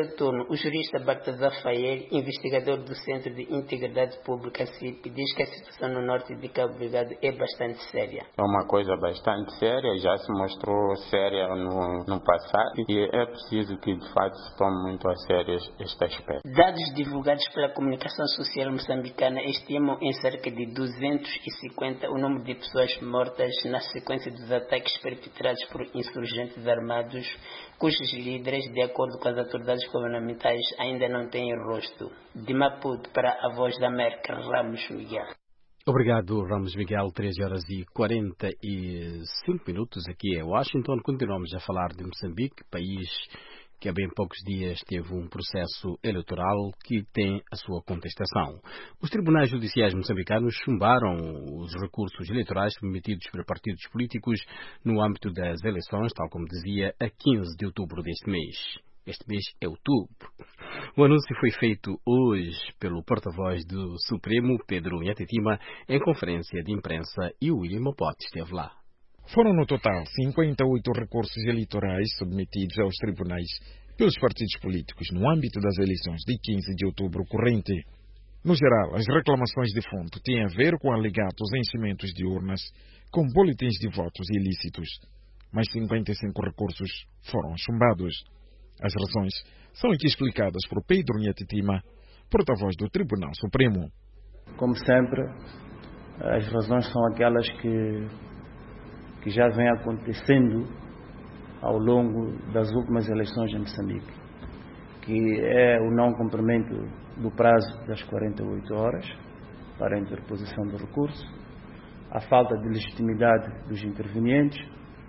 O jurista Baltazar Fayer, investigador do Centro de Integridade Pública C I P, diz que a situação no norte de Cabo Delgado é bastante séria. É uma coisa bastante séria, já se mostrou séria no, no passado e é preciso que de fato se tome muito a sério este aspecto. Dados divulgados pela comunicação social moçambicana estimam em cerca de duzentos e cinquenta o número de pessoas mortas na sequência dos ataques perpetrados por insurgentes armados, cujos líderes, de acordo com as autoridades governamentais, ainda não têm rosto. De Maputo para a Voz da América, Ramos Miguel. Obrigado, Ramos Miguel. treze horas e quarenta e cinco minutos aqui em Washington. Continuamos a falar de Moçambique, país que há bem poucos dias teve um processo eleitoral que tem a sua contestação. Os tribunais judiciais moçambicanos chumbaram os recursos eleitorais submetidos por partidos políticos no âmbito das eleições, tal como dizia, a quinze de outubro deste mês. Este mês é outubro. O anúncio foi feito hoje pelo porta-voz do Supremo, Pedro Nhatitima, em conferência de imprensa, e o William Mopote esteve lá. Foram no total cinquenta e oito recursos eleitorais submetidos aos tribunais pelos partidos políticos no âmbito das eleições de quinze de outubro corrente. No geral, as reclamações de fundo têm a ver com alegados enchimentos de urnas com boletins de votos ilícitos, mas cinquenta e cinco recursos foram chumbados. As razões são aqui explicadas por Pedro Nhatitima, porta-voz do Tribunal Supremo. Como sempre, as razões são aquelas que que já vem acontecendo ao longo das últimas eleições em Moçambique, que é o não cumprimento do prazo das quarenta e oito horas para a interposição do recurso, a falta de legitimidade dos intervenientes,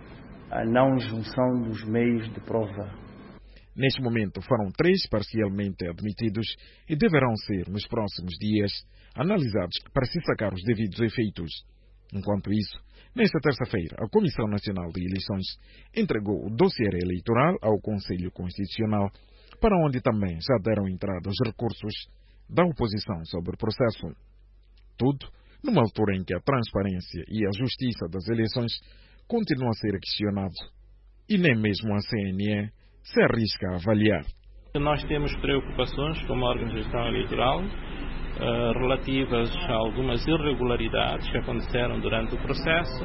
a não junção dos meios de prova. Neste momento foram três parcialmente admitidos e deverão ser, nos próximos dias, analisados para se sacar os devidos efeitos. Enquanto isso, nesta terça-feira, a Comissão Nacional de Eleições entregou o dossiê eleitoral ao Conselho Constitucional, para onde também já deram entrada os recursos da oposição sobre o processo. Tudo numa altura em que a transparência e a justiça das eleições continuam a ser questionados, e nem mesmo a C N E se arrisca a avaliar. Nós temos preocupações como organização eleitoral Uh, relativas a algumas irregularidades que aconteceram durante o processo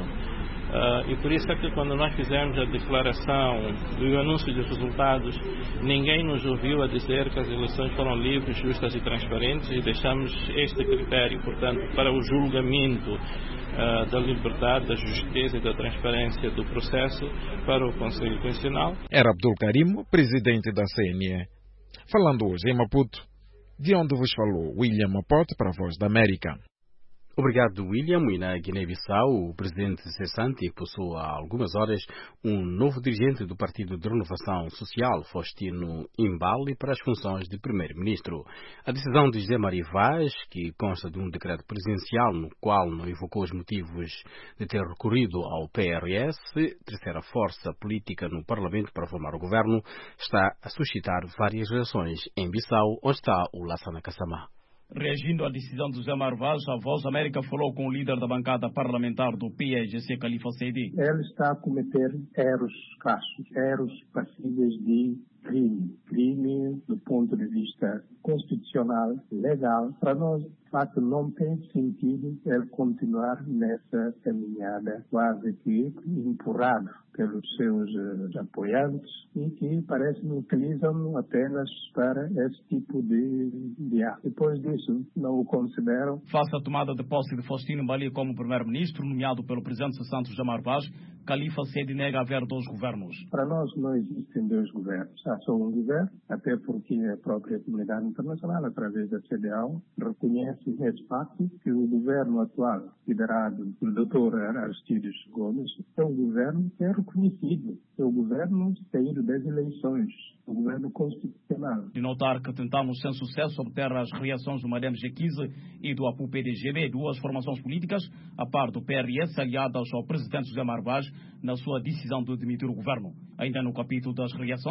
uh, e por isso é que quando nós fizemos a declaração e o anúncio dos resultados, ninguém nos ouviu a dizer que as eleições foram livres, justas e transparentes, e deixamos este critério, portanto, para o julgamento uh, da liberdade, da justiça e da transparência do processo para o Conselho Constitucional. Era Abdul Karim, presidente da C N E, falando hoje em Maputo, de onde vos falou William Mopote para a Voz da América. Obrigado, William. E na Guiné-Bissau, o presidente cessante possui há algumas horas um novo dirigente do Partido de Renovação Social, Faustino Imbali, para as funções de primeiro-ministro. A decisão de José Mário Vaz, que consta de um decreto presidencial no qual não evocou os motivos de ter recorrido ao P R S, terceira força política no Parlamento para formar o governo, está a suscitar várias reações em Bissau, onde está o Lassana Kassamá. Reagindo à decisão de José Mário Vaz, a Voz da América falou com o líder da bancada parlamentar do P A G C, Khalifa Seydi. Ele está a cometer erros crassos, erros passíveis de crime. Crime do ponto de vista constitucional, legal. Para nós, de fato, não tem sentido ele continuar nessa caminhada quase que empurrado pelos seus uh, apoiantes e que parece-me utilizam apenas para esse tipo de, de ato. Depois disso, não o consideram. Face à tomada de posse de Faustino Imbali como primeiro-ministro, nomeado pelo presidente Santos José Mário Vaz, Khalifa Seydi nega haver dois governos. Para nós não existem dois governos. Há só um governo, até porque a própria comunidade internacional, através da C D A O, reconhece nesse facto que o governo atual, liderado pelo doutor Aristides Gomes, é um governo que é reconhecido. É o governo saído das eleições, o governo constitucional. De notar que tentamos sem sucesso obter as reações do Madem G quinze e do A P U P D G B, duas formações políticas, a par do P R S, aliadas ao presidente José Mário Vaz, na sua decisão de demitir o governo. Ainda no capítulo das reações,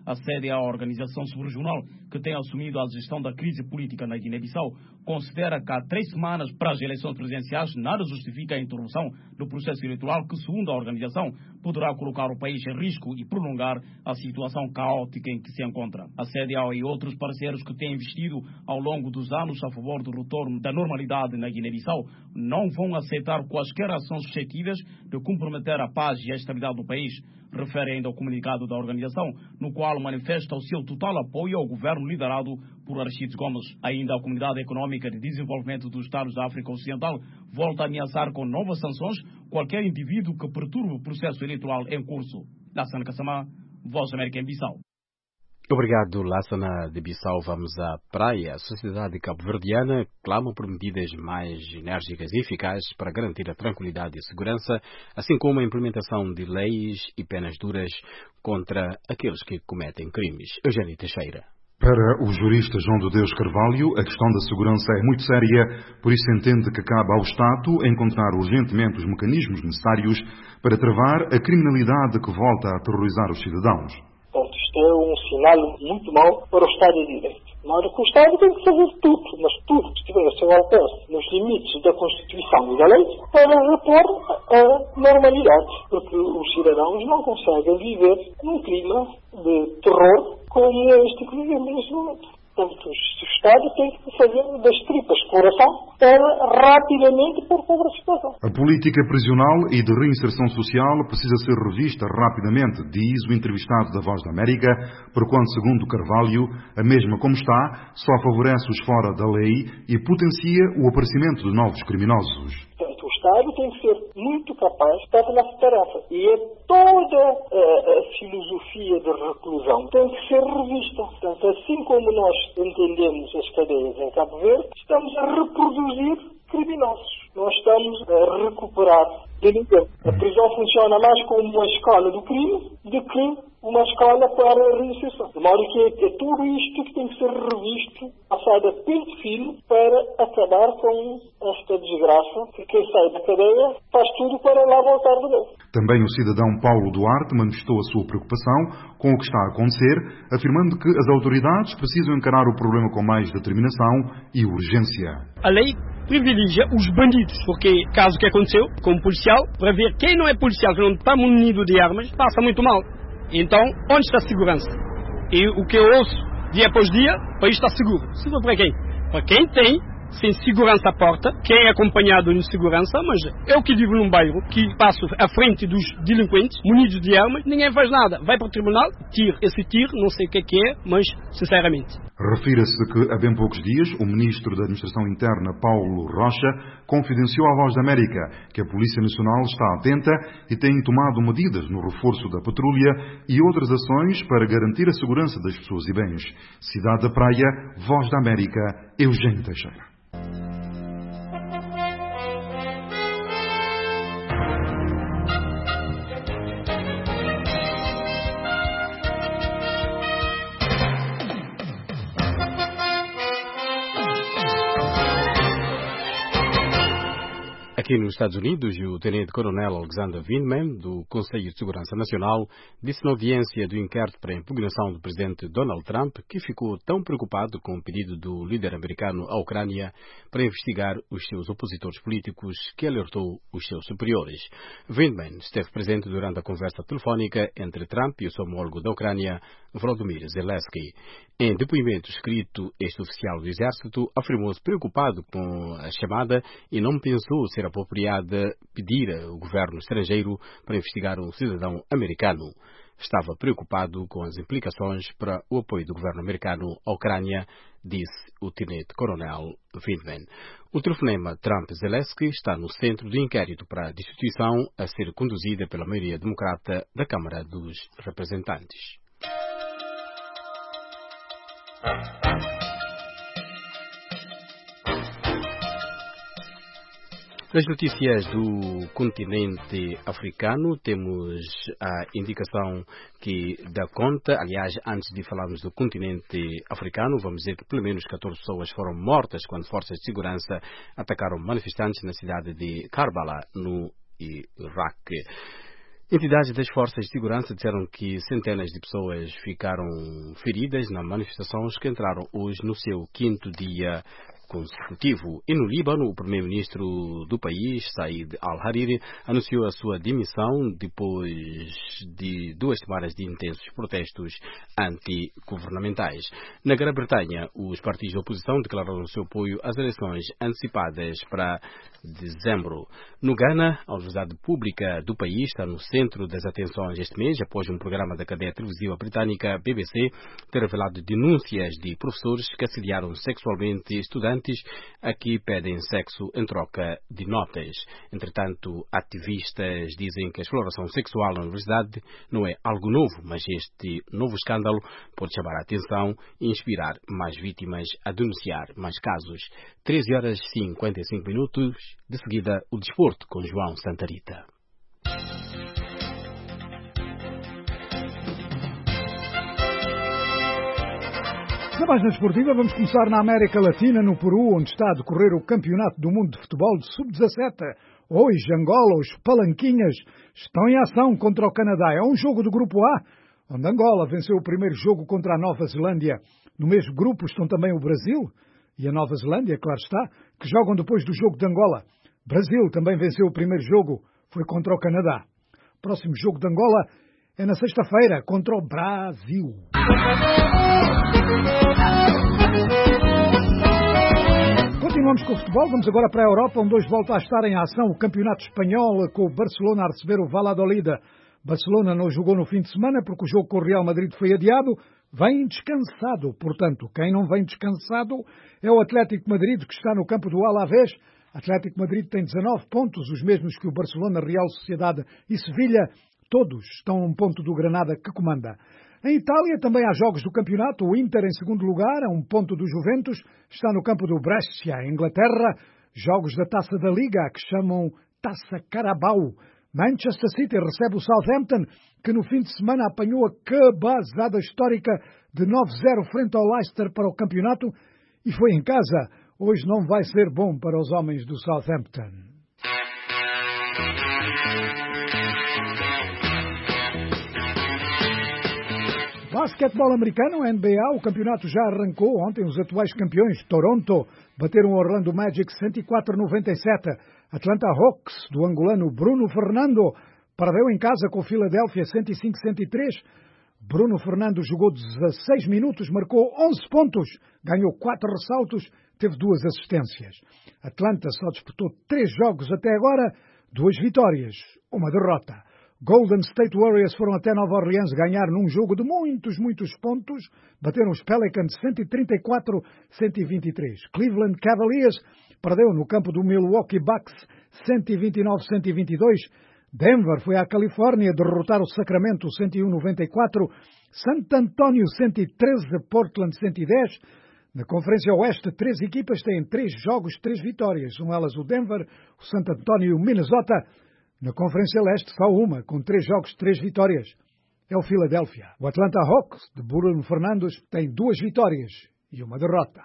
A C D A, a organização subregional que tem assumido a gestão da crise política na Guiné-Bissau, considera que há três semanas para as eleições presidenciais nada justifica a interrupção do processo eleitoral que, segundo a organização, poderá colocar o país em risco e prolongar a situação caótica em que se encontra. A C D A e outros parceiros que têm investido ao longo dos anos a favor do retorno da normalidade na Guiné-Bissau não vão aceitar quaisquer ações suscetíveis de comprometer a paz e a estabilidade do país, refere ainda o comunicado da organização, no qual manifesta o seu total apoio ao governo liderado por Aristides Gomes. Ainda a Comunidade Econômica de Desenvolvimento dos Estados da África Ocidental volta a ameaçar com novas sanções qualquer indivíduo que perturbe o processo eleitoral em curso. Lassana Kassamá, Voz da América em Bissau. Obrigado, Lassana de Bissau. Vamos à praia. A sociedade cabo-verdiana clama por medidas mais enérgicas e eficazes para garantir a tranquilidade e a segurança, assim como a implementação de leis e penas duras contra aqueles que cometem crimes. Eugênio Teixeira. Para o jurista João de Deus Carvalho, a questão da segurança é muito séria, por isso entende que cabe ao Estado encontrar urgentemente os mecanismos necessários para travar a criminalidade que volta a aterrorizar os cidadãos. Portanto, isto é um sinal muito mau para o Estado de Direito. Na hora que o Estado tem que fazer tudo, mas tudo que estiver a seu alcance, nos limites da Constituição e da lei, para repor a normalidade. Porque os cidadãos não conseguem viver num clima de terror como este que vivemos neste momento. Portanto, o Estado tem que fazer das tripas coração para rapidamente pôr sobre a situação. A política prisional e de reinserção social precisa ser revista rapidamente, diz o entrevistado da Voz da América, porquanto, segundo Carvalho, a mesma como está, só favorece os fora da lei e potencia o aparecimento de novos criminosos. O Estado tem que ser muito capaz de estar nessa tarefa. E é toda a, a filosofia de reclusão tem que ser revista. Portanto, assim como nós entendemos as cadeias em Cabo Verde, estamos a reproduzir criminosos. Nós estamos a recuperar delinquentes. A prisão funciona mais como uma escola do crime do que uma escola para a reinserção. De modo que é, é tudo isto que tem que ser revisto, passado a pente fino, para acabar com esta desgraça, que quem sai da cadeia faz tudo para lá voltar de novo. Também o cidadão Paulo Duarte manifestou a sua preocupação com o que está a acontecer, afirmando que as autoridades precisam encarar o problema com mais determinação e urgência. A lei privilegia os bandidos, porque caso que aconteceu com o policial, para ver quem não é policial, que não está munido de armas, passa muito mal. Então, onde está a segurança? E o que eu ouço dia após dia, o país está seguro. Seguro para quem? Para quem tem, sem segurança à porta, quem é acompanhado de segurança, mas eu que vivo num bairro, que passo à frente dos delinquentes, munidos de armas, ninguém faz nada. Vai para o tribunal, tira. Esse tiro, não sei o que é que é, mas, sinceramente. Refira-se que, há bem poucos dias, o Ministro da Administração Interna, Paulo Rocha, confidenciou à Voz da América que a Polícia Nacional está atenta e tem tomado medidas no reforço da patrulha e outras ações para garantir a segurança das pessoas e bens. Cidade da Praia, Voz da América, Eugênio Teixeira. Aqui nos Estados Unidos, o tenente-coronel Alexander Vindman, do Conselho de Segurança Nacional, disse na audiência do inquérito para a impugnação do presidente Donald Trump que ficou tão preocupado com o pedido do líder americano à Ucrânia para investigar os seus opositores políticos que alertou os seus superiores. Vindman esteve presente durante a conversa telefónica entre Trump e o seu homólogo da Ucrânia, Volodymyr Zelensky. Em depoimento escrito, este oficial do Exército afirmou-se preocupado com a chamada e não pensou ser apropriada pedir ao governo estrangeiro para investigar um cidadão americano. Estava preocupado com as implicações para o apoio do governo americano à Ucrânia, disse o tenente-coronel Vindman. O telefonema Trump-Zelensky está no centro do inquérito para a destituição a ser conduzida pela maioria democrata da Câmara dos Representantes. Nas notícias do continente africano, temos a indicação que dá conta, aliás, antes de falarmos do continente africano, vamos dizer que pelo menos catorze pessoas foram mortas quando forças de segurança atacaram manifestantes na cidade de Karbala, no Iraque. Entidades das forças de segurança disseram que centenas de pessoas ficaram feridas nas manifestações que entraram hoje no seu quinto dia consecutivo. E no Líbano, o primeiro-ministro do país, Said al-Hariri, anunciou a sua demissão depois de duas semanas de intensos protestos antigovernamentais. Na Grã-Bretanha, os partidos de oposição declararam o seu apoio às eleições antecipadas para dezembro. No Ghana, a universidade pública do país está no centro das atenções este mês, após um programa da cadeia televisiva britânica B B C ter revelado denúncias de professores que assediaram sexualmente estudantes a que pedem sexo em troca de notas. Entretanto, ativistas dizem que a exploração sexual na universidade não é algo novo, mas este novo escândalo pode chamar a atenção e inspirar mais vítimas a denunciar mais casos. treze horas e cinquenta e cinco minutos, de seguida o desporto com João Santarita. Na página desportiva, vamos começar na América Latina, no Peru, onde está a decorrer o Campeonato do Mundo de Futebol de sub dezassete. Hoje, Angola, os Palanquinhas, estão em ação contra o Canadá. É um jogo do Grupo A, onde Angola venceu o primeiro jogo contra a Nova Zelândia. No mesmo grupo estão também o Brasil e a Nova Zelândia, claro está, que jogam depois do jogo de Angola. Brasil também venceu o primeiro jogo, foi contra o Canadá. O próximo jogo de Angola é na sexta-feira, contra o Brasil. Continuamos com o futebol, vamos agora para a Europa, onde hoje volta a estar em ação o Campeonato Espanhol, com o Barcelona a receber o Valladolid. Barcelona não jogou no fim de semana porque o jogo com o Real Madrid foi adiado, vem descansado. Portanto, quem não vem descansado é o Atlético de Madrid, que está no campo do Alavés. Atlético de Madrid tem dezanove pontos, os mesmos que o Barcelona, Real Sociedade e Sevilha. Todos estão a um ponto do Granada, que comanda. Em Itália também há jogos do campeonato. O Inter em segundo lugar, a um ponto do Juventus, está no campo do Brescia. Em Inglaterra, jogos da Taça da Liga, que chamam Taça Carabao. Manchester City recebe o Southampton, que no fim de semana apanhou a cabazada histórica de nove a zero frente ao Leicester para o campeonato e foi em casa. Hoje não vai ser bom para os homens do Southampton. Basquetebol americano, N B A, o campeonato já arrancou. Ontem os atuais campeões, Toronto, bateram o Orlando Magic cento e quatro a noventa e sete. Atlanta Hawks, do angolano Bruno Fernando, perdeu em casa com o Philadelphia cento e cinco a cento e três. Bruno Fernando jogou dezasseis minutos, marcou onze pontos, ganhou quatro ressaltos, teve duas assistências. Atlanta só disputou três jogos até agora, duas vitórias, uma derrota. Golden State Warriors foram até Nova Orleans ganhar num jogo de muitos, muitos pontos. Bateram os Pelicans cento e trinta e quatro a cento e vinte e três. Cleveland Cavaliers perdeu no campo do Milwaukee Bucks cento e vinte e nove a cento e vinte e dois. Denver foi à Califórnia derrotar o Sacramento cento e um a noventa e quatro. San Antonio cento e treze a Portland cento e dez. Na Conferência Oeste, três equipas têm três jogos, três vitórias. São elas o Denver, o San Antonio e o Minnesota. Na Conferência Leste, só uma, com três jogos, três vitórias. É o Philadelphia. O Atlanta Hawks, de Bruno Fernandes, tem duas vitórias e uma derrota.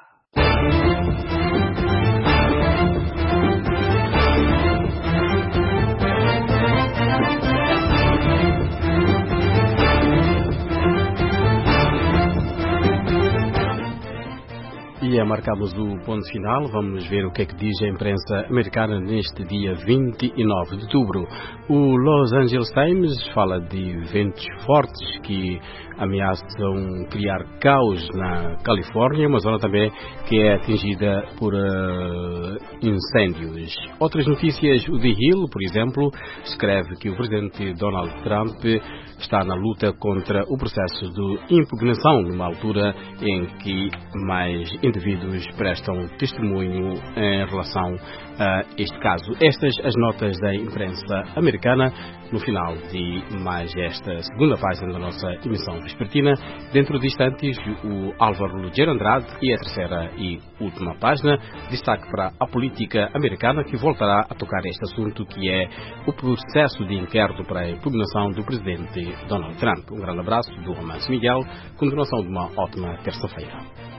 E marcamos o ponto final. Vamos ver o que é que diz a imprensa americana neste dia vinte e nove de outubro. O Los Angeles Times fala de ventos fortes que ameaçam criar caos na Califórnia, uma zona também que é atingida por uh, incêndios. Outras notícias, o The Hill, por exemplo, escreve que o presidente Donald Trump está na luta contra o processo de impugnação, numa altura em que mais indivíduos prestam testemunho em relação a este caso. Estas as notas da imprensa americana no final de mais esta segunda página da nossa emissão vespertina. Dentro de instantes, o Álvaro Ligeiro Andrade e a terceira e última página, destaque para a política americana, que voltará a tocar este assunto, que é o processo de inquérito para a impugnação do presidente Donald Trump. Um grande abraço do Romance Miguel, continuação de uma ótima terça-feira.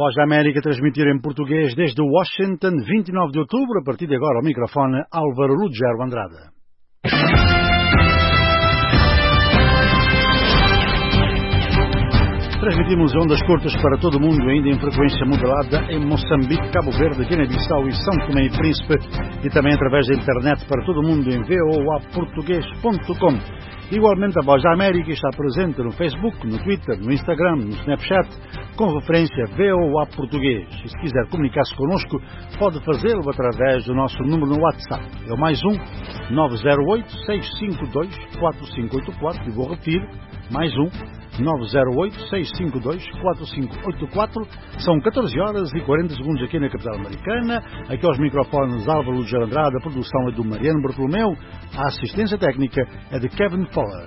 Voz da América transmitir em português desde Washington, vinte e nove de outubro, a partir de agora ao microfone Álvaro Lugero Andrade. Transmitimos ondas curtas para todo o mundo, ainda em frequência modulada, em Moçambique, Cabo Verde, Guiné-Bissau e São Tomé e Príncipe, e também através da internet para todo o mundo em v o a português ponto com. Igualmente, a Voz da América está presente no Facebook, no Twitter, no Instagram, no Snapchat, com referência V O A Português. E se quiser comunicar-se connosco, pode fazê-lo através do nosso número no WhatsApp. É o mais um, nove zero oito, seis cinco dois, quatro cinco oito quatro, e vou repetir, mais um, nove zero oito, seis cinco dois, quatro cinco oito quatro. São catorze horas e quarenta segundos aqui na capital americana. Aqui aos microfones Álvaro Lugero Andrade, a produção é do Mariano Bartolomeu, a assistência técnica é de Kevin Fowler.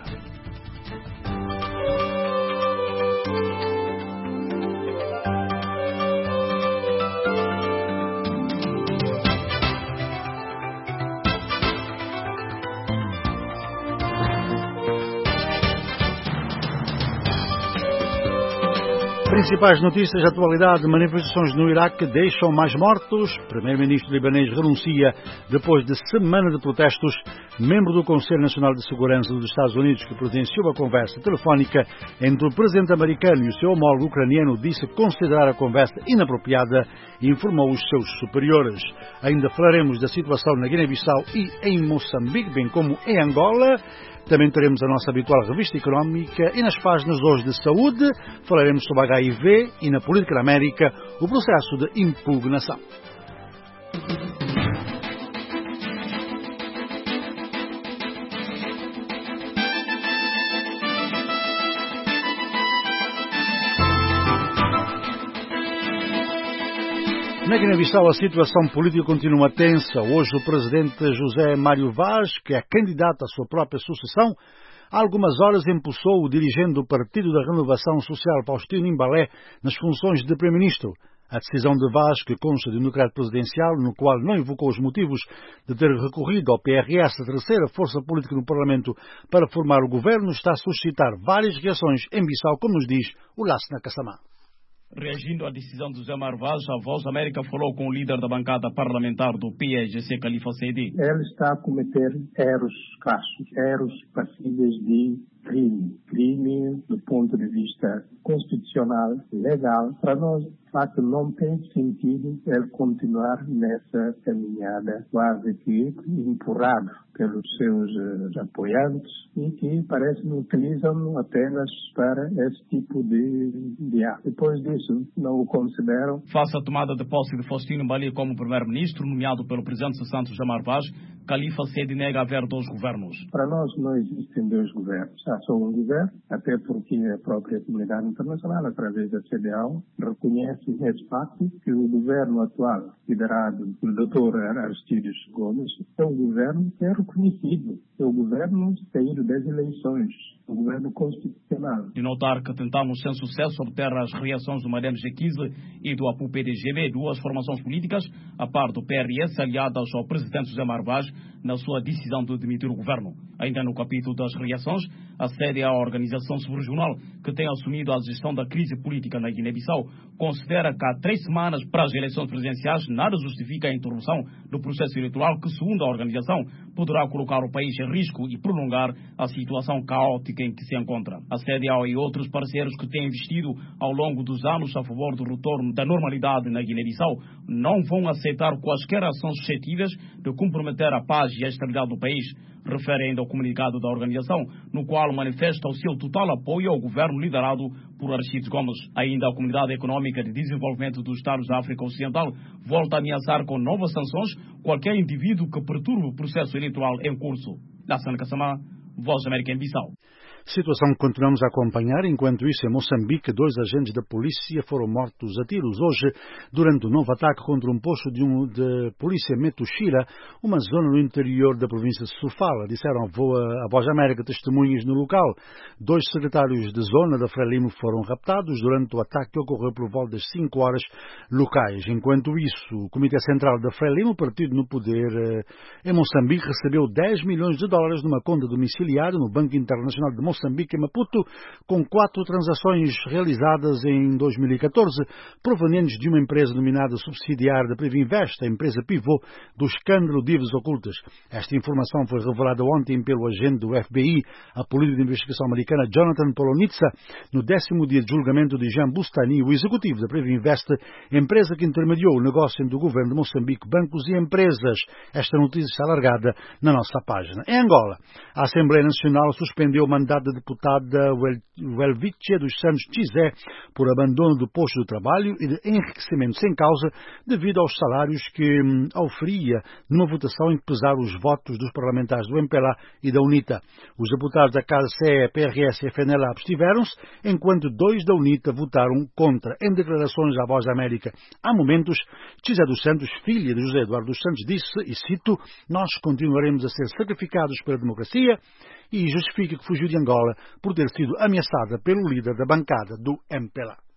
Principais notícias de atualidade. Manifestações no Iraque deixam mais mortos. Primeiro-ministro libanês renuncia depois de semana de protestos. Membro do Conselho Nacional de Segurança dos Estados Unidos, que presenciou a conversa telefónica entre o presidente americano e o seu homólogo ucraniano, disse considerar a conversa inapropriada e informou os seus superiores. Ainda falaremos da situação na Guiné-Bissau e em Moçambique, bem como em Angola. Também teremos a nossa habitual revista económica e nas páginas hoje de saúde falaremos sobre H I V e na política da América o processo de impugnação. Na Guiné-Bissau a situação política continua tensa. Hoje o presidente José Mário Vaz, que é candidato à sua própria sucessão, há algumas horas empossou o dirigente do Partido da Renovação Social, Faustino Imbalé, nas funções de primeiro-ministro. A decisão de Vaz, que consta de um decreto presidencial, no qual não invocou os motivos de ter recorrido ao P R S, a terceira força política no Parlamento, para formar o governo, está a suscitar várias reações em Bissau, como nos diz o Lassana Kassamá. Reagindo à decisão de José Mário Vaz, a Voz da América falou com o líder da bancada parlamentar do P A G C, Khalifa Seydi. Ele está a cometer erros crassos, erros passíveis de crime. Crime do ponto de vista constitucional, legal. Para nós, de facto, não tem sentido ele continuar nessa caminhada quase que empurrado pelos seus uh, apoiantes e que parece que utilizam apenas para esse tipo de, de ato. Depois disso, não o consideram. Face à tomada de posse de Faustino Imbalé como primeiro-ministro, nomeado pelo presidente Santos José Mário Vaz, Khalifa Seydi nega haver dois governos. Para nós não existem dois governos. Há só um governo, até porque a própria comunidade internacional, através da C D A O, reconhece esse facto que o governo atual, liderado pelo doutor Aristides Gomes, é um governo que é reconhecido. É o governo saído das eleições, o governo constitucional. De notar que tentamos sem sucesso obter as reações do Mariano Jequize e do A P U P D G B, duas formações políticas, a par do P R S, aliadas ao presidente José Mário Vaz, na sua decisão de demitir o governo. Ainda no capítulo das reações, a sede à organização subregional que tem assumido a gestão da crise política na Guiné-Bissau considera que há três semanas para as eleições presidenciais nada justifica a interrupção do processo eleitoral que, segundo a organização, poderá colocar o país em risco e prolongar a situação caótica em que se encontra. A C D A O e outros parceiros que têm investido ao longo dos anos a favor do retorno da normalidade na Guiné-Bissau não vão aceitar quaisquer ações suscetíveis de comprometer a paz e a estabilidade do país, refere ainda o comunicado da organização, no qual manifesta o seu total apoio ao governo liderado por Aristides Gomes. Ainda a Comunidade Económica de Desenvolvimento dos Estados da África Ocidental volta a ameaçar com novas sanções qualquer indivíduo que perturbe o processo eleitoral em curso. Lassana Kassamá, Voz da América em Bissau. Situação que continuamos a acompanhar. Enquanto isso, em Moçambique, dois agentes da polícia foram mortos a tiros hoje durante um novo ataque contra um posto de, um, de polícia Metuxira, uma zona no interior da província de Sofala. Disseram a Voz da América testemunhas no local. Dois secretários de zona da Frelimo foram raptados durante o ataque que ocorreu por volta das cinco horas locais. Enquanto isso, o Comitê Central da Frelimo, partido no poder em Moçambique, recebeu dez milhões de dólares numa conta domiciliária no Banco Internacional de Moçambique, Moçambique e Maputo, com quatro transações realizadas em dois mil e catorze, provenientes de uma empresa denominada subsidiária da Privinvest, a empresa pivô do escândalo Dívidas Ocultas. Esta informação foi revelada ontem pelo agente do F B I, a Polícia de Investigação Americana Jonathan Polonitsa, no décimo dia de julgamento de Jean Bustani, o executivo da Privinvest, empresa que intermediou o negócio entre o governo de Moçambique, bancos e empresas. Esta notícia está alargada na nossa página. Em Angola, a Assembleia Nacional suspendeu o mandato da deputada Welvicia dos Santos Tizé por abandono do posto de trabalho e de enriquecimento sem causa devido aos salários que hum, oferia numa votação em que pesaram os votos dos parlamentares do M P L A e da UNITA. Os deputados da Casa C E, P R S e F N L A abstiveram-se, enquanto dois da UNITA votaram contra. Em declarações à Voz da América, há momentos, Tizé dos Santos, filha de José Eduardo dos Santos, disse, e cito, nós continuaremos a ser sacrificados pela democracia, e justifica que fugiu de Angola por ter sido ameaçada pelo líder da bancada do M P L A.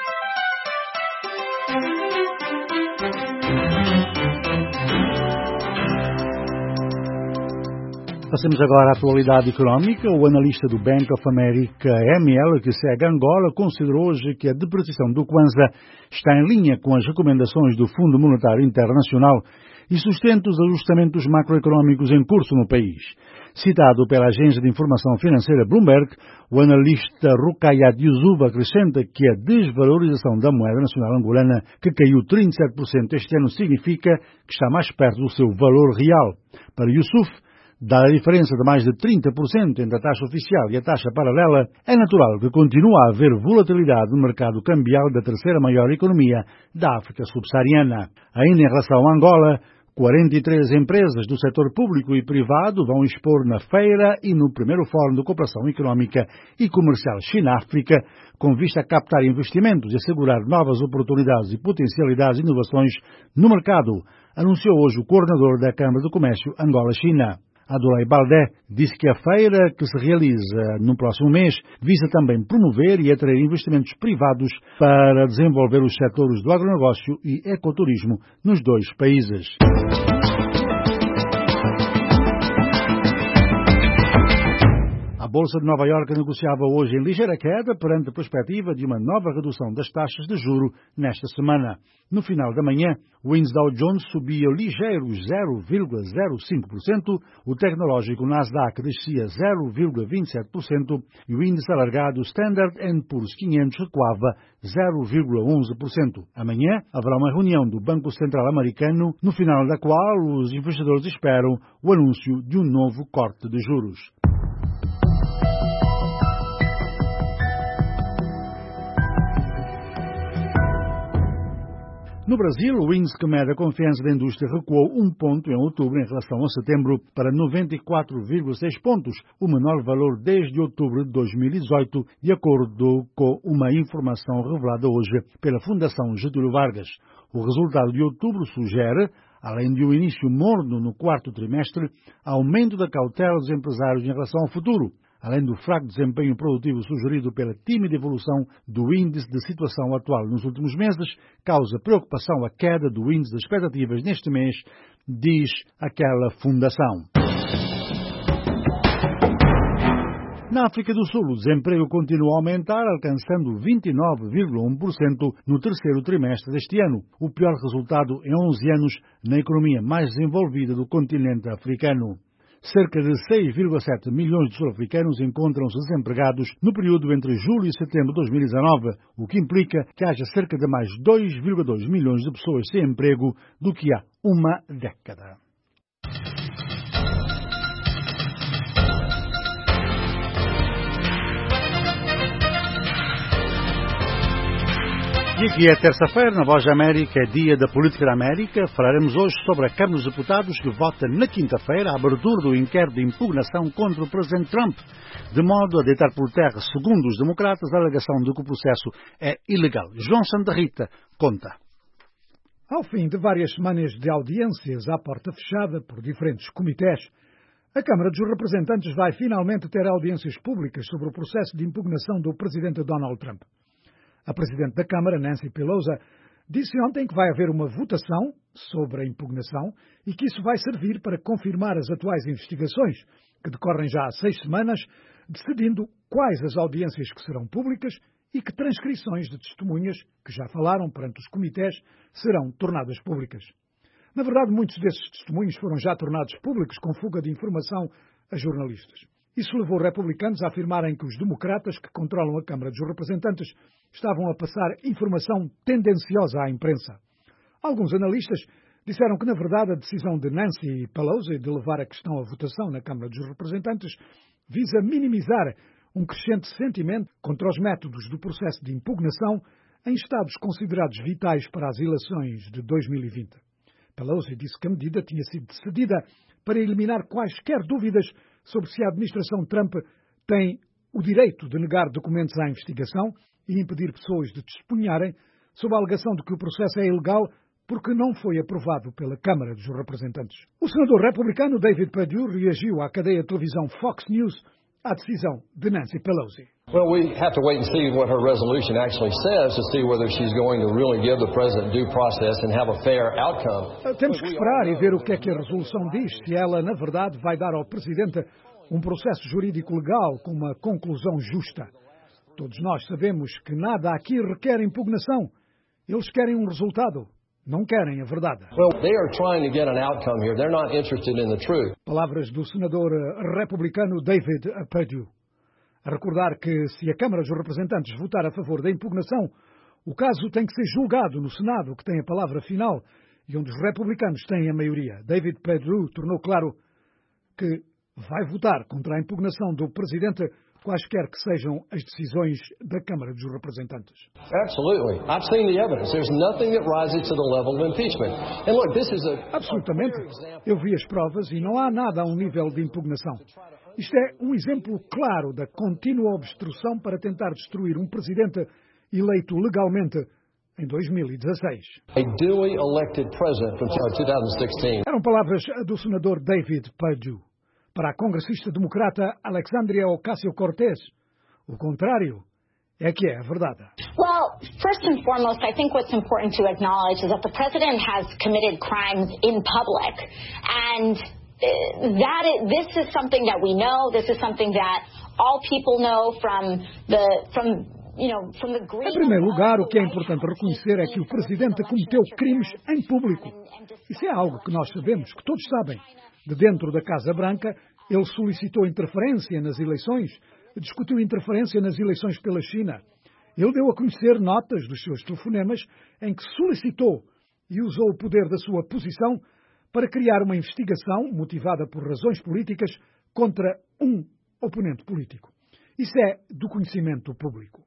Passamos agora à atualidade económica. O analista do Bank of America, M L, que segue Angola, considerou hoje que a depreciação do Kwanza está em linha com as recomendações do Fundo Monetário Internacional e sustenta os ajustamentos macroeconómicos em curso no país. Citado pela agência de informação financeira Bloomberg, o analista Rukayat Yusuf acrescenta que a desvalorização da moeda nacional angolana, que caiu trinta e sete por cento este ano, significa que está mais perto do seu valor real. Para Yusuf, dada a diferença de mais de trinta por cento entre a taxa oficial e a taxa paralela, é natural que continue a haver volatilidade no mercado cambial da terceira maior economia da África subsaariana. Ainda em relação a Angola, quarenta e três empresas do setor público e privado vão expor na feira e no primeiro Fórum de Cooperação Económica e Comercial China-África, com vista a captar investimentos e assegurar novas oportunidades e potencialidades de inovações no mercado, anunciou hoje o coordenador da Câmara de Comércio Angola-China. Adolai Baldé disse que a feira, que se realiza no próximo mês, visa também promover e atrair investimentos privados para desenvolver os setores do agronegócio e ecoturismo nos dois países. A Bolsa de Nova Iorque negociava hoje em ligeira queda perante a perspectiva de uma nova redução das taxas de juro nesta semana. No final da manhã, o índice Dow Jones subia ligeiro zero vírgula zero cinco por cento, o tecnológico Nasdaq descia zero vírgula vinte e sete por cento e o índice alargado Standard and Poor's quinhentos recuava zero vírgula onze por cento. Amanhã haverá uma reunião do Banco Central Americano, no final da qual os investidores esperam o anúncio de um novo corte de juros. No Brasil, o índice que mede a confiança da indústria recuou um ponto em outubro em relação a setembro para noventa e quatro vírgula seis pontos, o menor valor desde outubro de dois mil e dezoito, de acordo com uma informação revelada hoje pela Fundação Getúlio Vargas. O resultado de outubro sugere, além de um início morno no quarto trimestre, aumento da cautela dos empresários em relação ao futuro, além do fraco desempenho produtivo sugerido pela tímida evolução do índice de situação atual nos últimos meses, causa preocupação a queda do índice de expectativas neste mês, diz aquela fundação. Na África do Sul, o desemprego continua a aumentar, alcançando vinte e nove vírgula um por cento no terceiro trimestre deste ano, o pior resultado em onze anos na economia mais desenvolvida do continente africano. Cerca de seis vírgula sete milhões de sul-africanos encontram-se desempregados no período entre julho e setembro de dois mil e dezanove, o que implica que haja cerca de mais dois vírgula dois milhões de pessoas sem emprego do que há uma década. E aqui é terça-feira, na Voz da América, é dia da política da América. Falaremos hoje sobre a Câmara dos Deputados que vota na quinta-feira a abertura do inquérito de impugnação contra o presidente Trump, de modo a deitar por terra, segundo os democratas, a alegação de que o processo é ilegal. João Santa Rita conta. Ao fim de várias semanas de audiências à porta fechada por diferentes comitês, a Câmara dos Representantes vai finalmente ter audiências públicas sobre o processo de impugnação do presidente Donald Trump. A Presidente da Câmara, Nancy Pelosi, disse ontem que vai haver uma votação sobre a impugnação e que isso vai servir para confirmar as atuais investigações, que decorrem já há seis semanas, decidindo quais as audiências que serão públicas e que transcrições de testemunhas, que já falaram perante os comitês, serão tornadas públicas. Na verdade, muitos desses testemunhos foram já tornados públicos com fuga de informação a jornalistas. Isso levou republicanos a afirmarem que os democratas que controlam a Câmara dos Representantes estavam a passar informação tendenciosa à imprensa. Alguns analistas disseram que, na verdade, a decisão de Nancy Pelosi de levar a questão à votação na Câmara dos Representantes visa minimizar um crescente sentimento contra os métodos do processo de impugnação em estados considerados vitais para as eleições de dois mil e vinte. Pelosi disse que a medida tinha sido decidida para eliminar quaisquer dúvidas sobre se a administração Trump tem o direito de negar documentos à investigação e impedir pessoas de testemunharem sob a alegação de que o processo é ilegal porque não foi aprovado pela Câmara dos Representantes. O senador republicano David Perdue reagiu à cadeia de televisão Fox News à decisão de Nancy Pelosi. Well, we have to wait and see what her resolution actually says to see whether she's going to really give the president due process and have a fair outcome. Temos que esperar e ver o que é que a resolução diz, se ela, na verdade, vai dar ao presidente um processo jurídico legal com uma conclusão justa. Todos nós sabemos que nada aqui requer impugnação. Eles querem um resultado. Não querem a verdade. Well, they are trying to get an outcome here. They're not interested in the truth. Palavras do senador republicano David Perdue. A recordar que se a Câmara dos Representantes votar a favor da impugnação, o caso tem que ser julgado no Senado, que tem a palavra final e onde os republicanos têm a maioria. David Perdue tornou claro que vai votar contra a impugnação do presidente, quaisquer que sejam as decisões da Câmara dos Representantes. Absolutely. I've seen the evidence. There's nothing that rises to the level of impeachment. And look, this is a Absolutamente. Eu vi as provas e não há nada a um nível de impugnação. Isto é um exemplo claro da contínua obstrução para tentar destruir um presidente eleito legalmente em dois mil e dezasseis. A duly elected president from two thousand sixteen. Eram palavras do senador David Perdue. Para a congressista democrata Alexandria Ocasio-Cortez, o contrário é que é a verdade. Well, first and foremost, I think what's important to acknowledge is that the president has committed crimes in public, and that is, this is something that we know. This is something that all people know from the from you know from the green. Em primeiro lugar, o que é importante reconhecer é que o presidente cometeu crimes em público. Isso é algo que nós sabemos, que todos sabem. De dentro da Casa Branca, ele solicitou interferência nas eleições, discutiu interferência nas eleições pela China. Ele deu a conhecer notas dos seus telefonemas em que solicitou e usou o poder da sua posição para criar uma investigação motivada por razões políticas contra um oponente político. Isso é do conhecimento público.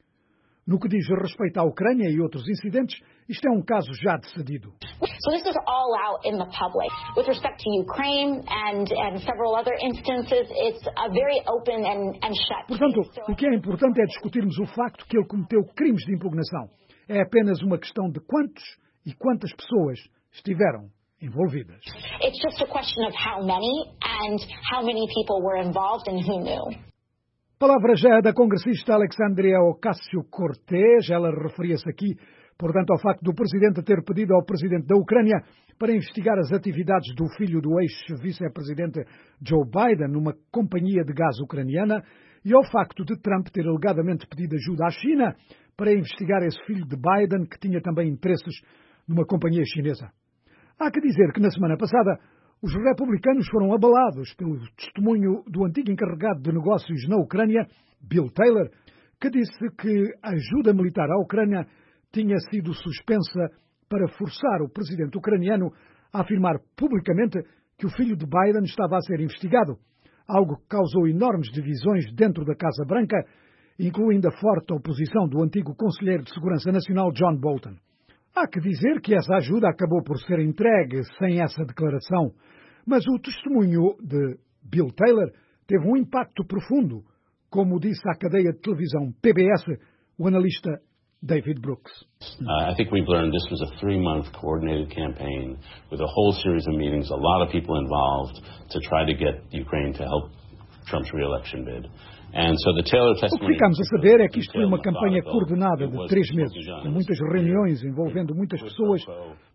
No que diz respeito à Ucrânia e outros incidentes, isto é um caso já decidido. So this is all out in the public. With respect to Ukraine and, and several other instances, it's a very open and, and shut. Portanto, o que é importante é discutirmos o facto que ele cometeu crimes de impugnação. É apenas uma questão de quantos e quantas pessoas estiveram envolvidas. It's just a question of how many and how many people were involved and who knew. Palavra já da congressista Alexandria Ocasio-Cortez. Ela referia-se aqui, portanto, ao facto do presidente ter pedido ao presidente da Ucrânia para investigar as atividades do filho do ex-vice-presidente Joe Biden numa companhia de gás ucraniana e ao facto de Trump ter alegadamente pedido ajuda à China para investigar esse filho de Biden que tinha também interesses numa companhia chinesa. Há que dizer que na semana passada os republicanos foram abalados pelo testemunho do antigo encarregado de negócios na Ucrânia, Bill Taylor, que disse que a ajuda militar à Ucrânia tinha sido suspensa para forçar o presidente ucraniano a afirmar publicamente que o filho de Biden estava a ser investigado, algo que causou enormes divisões dentro da Casa Branca, incluindo a forte oposição do antigo conselheiro de Segurança Nacional John Bolton. Há que dizer que essa ajuda acabou por ser entregue sem essa declaração, mas o testemunho de Bill Taylor teve um impacto profundo, como disse à cadeia de televisão P B S o analista David Brooks. Uh, I think we've learned this was a three-month coordinated campaign with a whole series of meetings, a lot of people involved to try to get Ukraine to help Trump's re-election bid. And so the Taylor testimony... O que ficamos a saber é que isto foi uma campanha coordenada de três meses, com muitas reuniões envolvendo muitas pessoas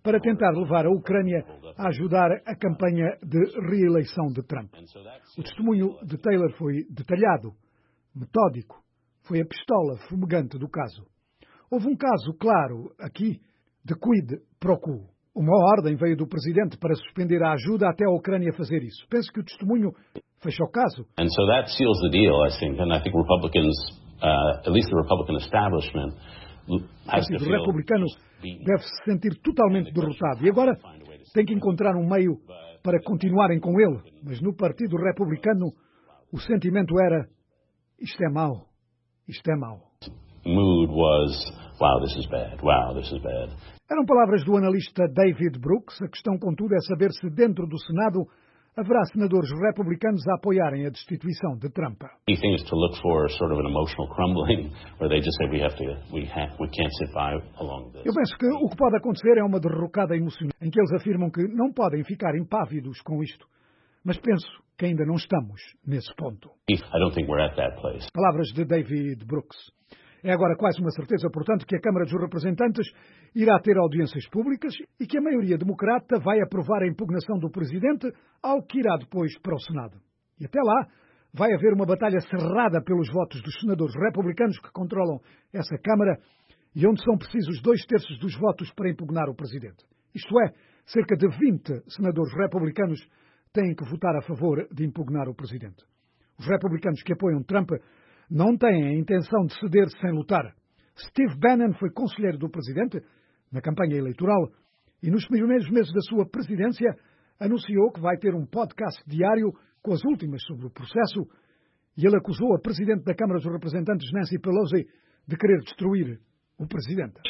para tentar levar a Ucrânia a ajudar a campanha de reeleição de Trump. O testemunho de Taylor foi detalhado, metódico, foi a pistola fumegante do caso. Houve um caso claro aqui de quid pro quo. Uma ordem veio do presidente para suspender a ajuda até a Ucrânia fazer isso. Penso que o testemunho fecha o caso. And so that seals the deal, I think. And I think Republicans, uh, at least the Republican establishment, has to feel... O republicano deve se sentir totalmente derrotado. E agora tem que encontrar um meio para continuarem com ele. Mas no Partido Republicano o sentimento era: isto é mau, isto é mau. Mood was, wow, this is bad, wow, this is bad. Eram palavras do analista David Brooks. A questão, contudo, é saber se dentro do Senado haverá senadores republicanos a apoiarem a destituição de Trump. Eu penso que o que pode acontecer é uma derrocada emocional, em que eles afirmam que não podem ficar impávidos com isto. Mas penso que ainda não estamos nesse ponto. I don't think we're at that place. Palavras de David Brooks. É agora quase uma certeza, portanto, que a Câmara dos Representantes irá ter audiências públicas e que a maioria democrata vai aprovar a impugnação do Presidente, algo que irá depois para o Senado. E até lá vai haver uma batalha cerrada pelos votos dos senadores republicanos que controlam essa Câmara e onde são precisos dois terços dos votos para impugnar o Presidente. Isto é, cerca de vinte senadores republicanos têm que votar a favor de impugnar o Presidente. Os republicanos que apoiam Trump não têm a intenção de ceder sem lutar. Steve Bannon foi conselheiro do Presidente na campanha eleitoral e nos primeiros meses da sua presidência anunciou que vai ter um podcast diário com as últimas sobre o processo e ele acusou a Presidente da Câmara dos Representantes, Nancy Pelosi, de querer destruir o Presidente.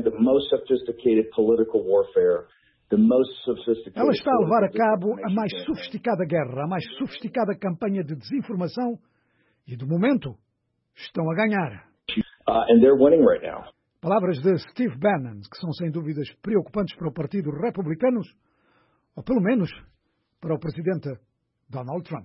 Ela está a levar a cabo a mais sofisticada guerra, a mais sofisticada campanha de desinformação e, de momento, estão a ganhar. Uh, and they're winning right now. Palavras de Steve Bannon, que são sem dúvidas preocupantes para o Partido Republicano, ou pelo menos para o Presidente Donald Trump.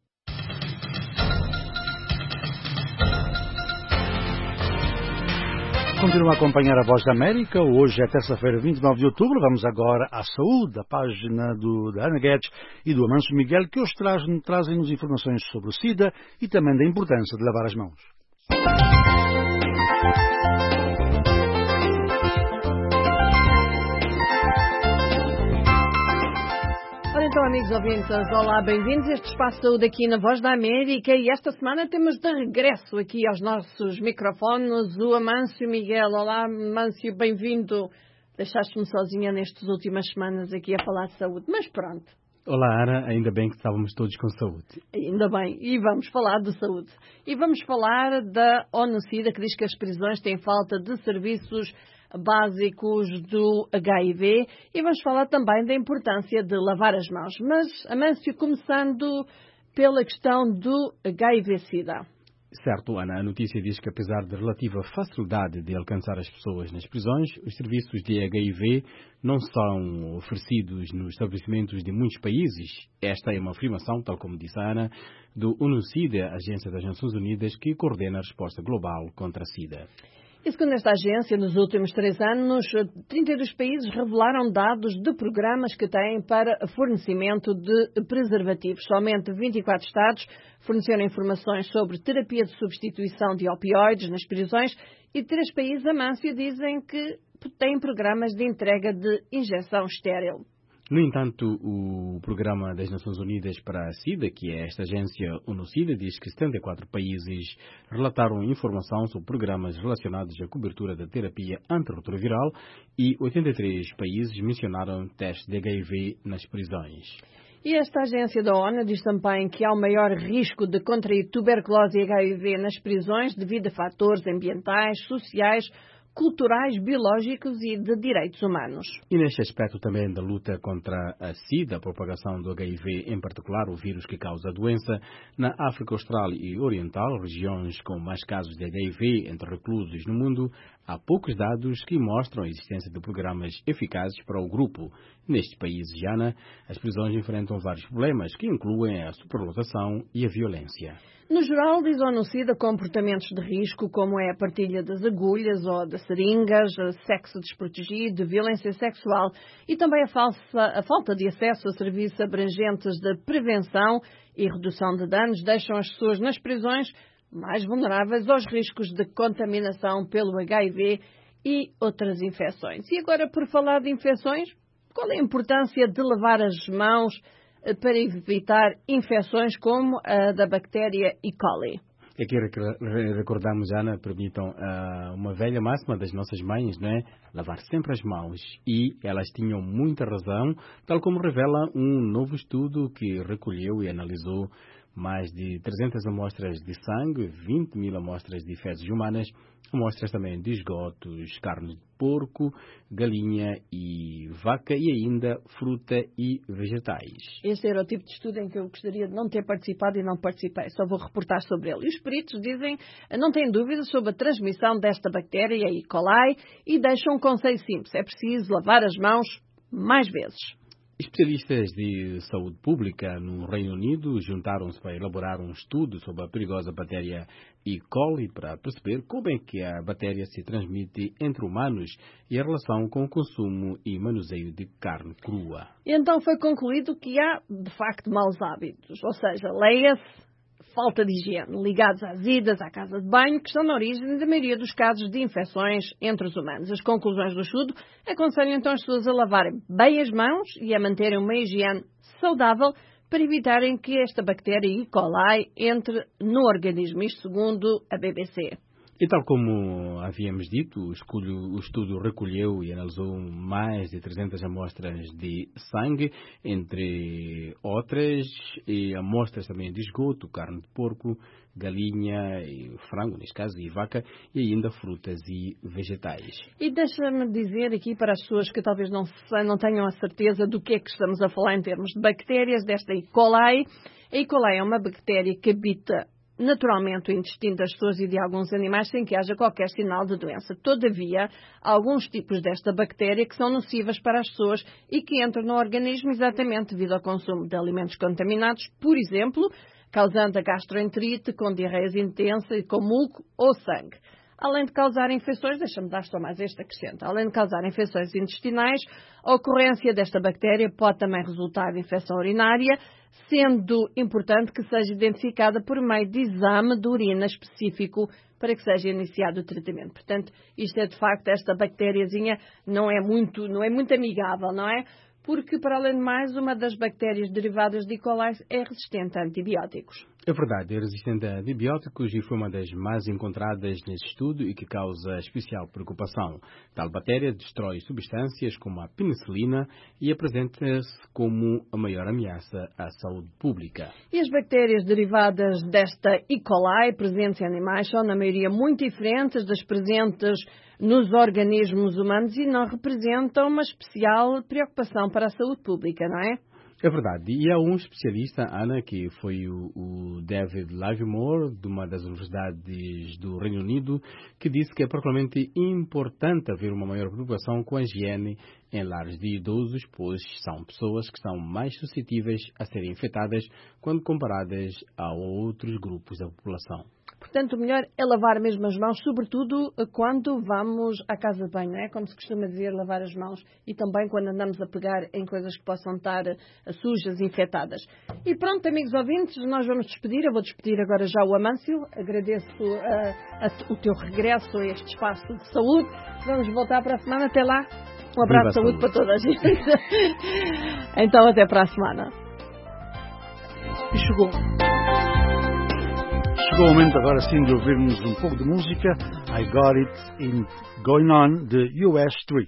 Continua a acompanhar a Voz da América. Hoje é terça-feira, vinte e nove de outubro. Vamos agora à saúde, a página do, da Ana Guedes e do Amâncio Miguel, que hoje traz, trazem-nos informações sobre o SIDA e também da importância de lavar as mãos. Então, amigos ouvintes, olá, bem-vindos a este espaço de saúde aqui na Voz da América e esta semana temos de regresso aqui aos nossos microfones o Amâncio Miguel. Olá, Amâncio, bem-vindo. Deixaste-me sozinha nestas últimas semanas aqui a falar de saúde, mas pronto. Olá, Ana, ainda bem que estávamos todos com saúde. Ainda bem, e vamos falar de saúde. E vamos falar da ONU-SIDA, que diz que as prisões têm falta de serviços básicos do H I V e vamos falar também da importância de lavar as mãos. Mas, Amâncio, começando pela questão do H I V-SIDA. Certo, Ana, a notícia diz que apesar da relativa facilidade de alcançar as pessoas nas prisões, os serviços de H I V não são oferecidos nos estabelecimentos de muitos países. Esta é uma afirmação, tal como disse a Ana, do ONU-SIDA, Agência das Nações Unidas, que coordena a resposta global contra a SIDA. E segundo esta agência, nos últimos três anos, trinta e dois países revelaram dados de programas que têm para fornecimento de preservativos. Somente vinte e quatro estados forneceram informações sobre terapia de substituição de opioides nas prisões e três países, Amâncio, dizem que têm programas de entrega de injeção estéril. No entanto, o Programa das Nações Unidas para a SIDA, que é esta agência ONU-SIDA, diz que setenta e quatro países relataram informação sobre programas relacionados à cobertura da terapia antirretroviral e oitenta e três países mencionaram testes de H I V nas prisões. E esta agência da ONU diz também que há o maior risco de contrair tuberculose e H I V nas prisões devido a fatores ambientais, sociais, culturais, biológicos e de direitos humanos. E neste aspecto também da luta contra a SIDA, a propagação do H I V, em particular o vírus que causa a doença, na África Austral e Oriental, regiões com mais casos de H I V entre reclusos no mundo, há poucos dados que mostram a existência de programas eficazes para o grupo. Nestes países, Jana, as prisões enfrentam vários problemas que incluem a superlotação e a violência. No geral, diz ou anuncia comportamentos de risco, como é a partilha das agulhas ou das seringas, sexo desprotegido, violência sexual e também a, falsa, a falta de acesso a serviços abrangentes de prevenção e redução de danos deixam as pessoas nas prisões mais vulneráveis aos riscos de contaminação pelo H I V e outras infecções. E agora, por falar de infecções, qual é a importância de lavar as mãos para evitar infecções como a da bactéria E. coli? Aqui recordamos, Ana, permitam, uma velha máxima das nossas mães, não é? Lavar sempre as mãos. E elas tinham muita razão, tal como revela um novo estudo que recolheu e analisou mais de trezentas amostras de sangue, vinte mil amostras de fezes humanas, amostras também de esgotos, carne de porco, galinha e vaca e ainda fruta e vegetais. Este era o tipo de estudo em que eu gostaria de não ter participado e não participei. Só vou reportar sobre ele. E os peritos dizem, não têm dúvidas sobre a transmissão desta bactéria, a E. coli, e deixam um conselho simples. É preciso lavar as mãos mais vezes. Especialistas de saúde pública no Reino Unido juntaram-se para elaborar um estudo sobre a perigosa bactéria E. coli para perceber como é que a bactéria se transmite entre humanos e a relação com o consumo e manuseio de carne crua. E então foi concluído que há, de facto, maus hábitos, ou seja, leia-se falta de higiene, ligados às idas à casa de banho, que estão na origem da maioria dos casos de infecções entre os humanos. As conclusões do estudo aconselham então as pessoas a lavarem bem as mãos e a manterem uma higiene saudável para evitarem que esta bactéria E. coli entre no organismo, isto segundo a B B C. E tal como havíamos dito, o, escolho, o estudo recolheu e analisou mais de trezentas amostras de sangue, entre outras, e amostras também de esgoto, carne de porco, galinha, e frango, neste caso, e vaca, e ainda frutas e vegetais. E deixa-me dizer aqui para as pessoas que talvez não, não tenham a certeza do que é que estamos a falar em termos de bactérias, desta E. coli. A E. coli é uma bactéria que habita naturalmente o intestino das pessoas e de alguns animais sem que haja qualquer sinal de doença. Todavia, há alguns tipos desta bactéria que são nocivas para as pessoas e que entram no organismo exatamente devido ao consumo de alimentos contaminados, por exemplo, causando a gastroenterite com diarreias intensas e com muco ou sangue. Além de causar infecções, deixa-me dar só mais este acrescento, além de causar infecções intestinais, a ocorrência desta bactéria pode também resultar de infecção urinária, sendo importante que seja identificada por meio de exame de urina específico para que seja iniciado o tratamento. Portanto, isto é de facto, esta bactériazinha não é muito, não é muito amigável, não é? Porque, para além de mais, uma das bactérias derivadas de E. coli é resistente a antibióticos. É verdade, é resistente a antibióticos e foi uma das mais encontradas nesse estudo e que causa especial preocupação. Tal bactéria destrói substâncias como a penicilina e apresenta-se como a maior ameaça à saúde pública. E as bactérias derivadas desta E. coli presentes em animais são, na maioria, muito diferentes das presentes nos organismos humanos e não representam uma especial preocupação para a saúde pública, não é? É verdade. E há um especialista, Ana, que foi o, o David Livermore, de uma das universidades do Reino Unido, que disse que é particularmente importante haver uma maior preocupação com a higiene em lares de idosos, pois são pessoas que são mais suscetíveis a serem infectadas quando comparadas a outros grupos da população. Portanto, o melhor é lavar mesmo as mãos, sobretudo quando vamos à casa de banho, não é? Como se costuma dizer, lavar as mãos e também quando andamos a pegar em coisas que possam estar sujas, infectadas. E pronto, amigos ouvintes, nós vamos despedir. Eu vou despedir agora já o Amâncio. Agradeço uh, a, o teu regresso a este espaço de saúde. Vamos voltar para a semana. Até lá. Um abraço de saúde para toda a gente. Então, até para a semana. E chegou. Chegou o momento agora sim de ouvirmos um pouco de música. I Got It in Going On, de U S três.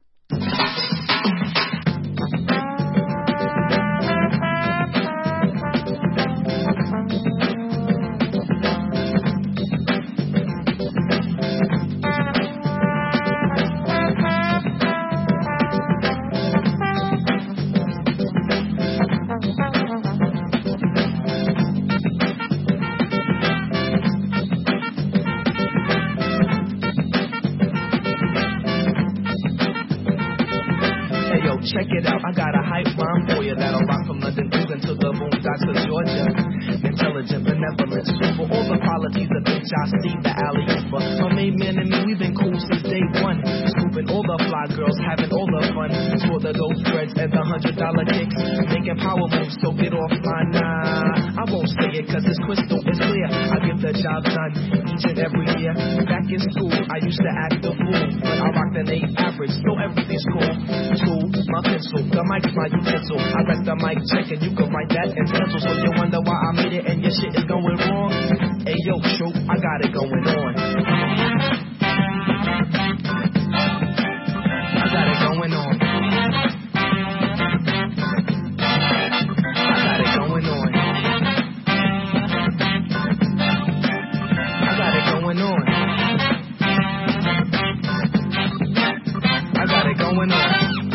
Check it out, I got a hype rhyme for you that'll rock from London, England to the boondocks of Georgia. Then tell intelligent benevolence. For all the qualities of which I see the alley over. My main man and me, we've been cool since day one. Scooping all the fly girls, having all the fun. For the dope threads and the hundred dollar kicks. Making power moves, so get off my nah. I won't say it cause it's crystal, it's clear. I get the job done each and every year. Back in school, I used to act the fool. But I rocked an eight average, so everything's cool. School, my pencil, the mic's my utensil. I read the mic check and you can write that in pencil. So you wonder why I made it and your shit is going wrong. Hey yo, true, I got it going on. I got it going on. I got it going on. I got it going on. I got it going on.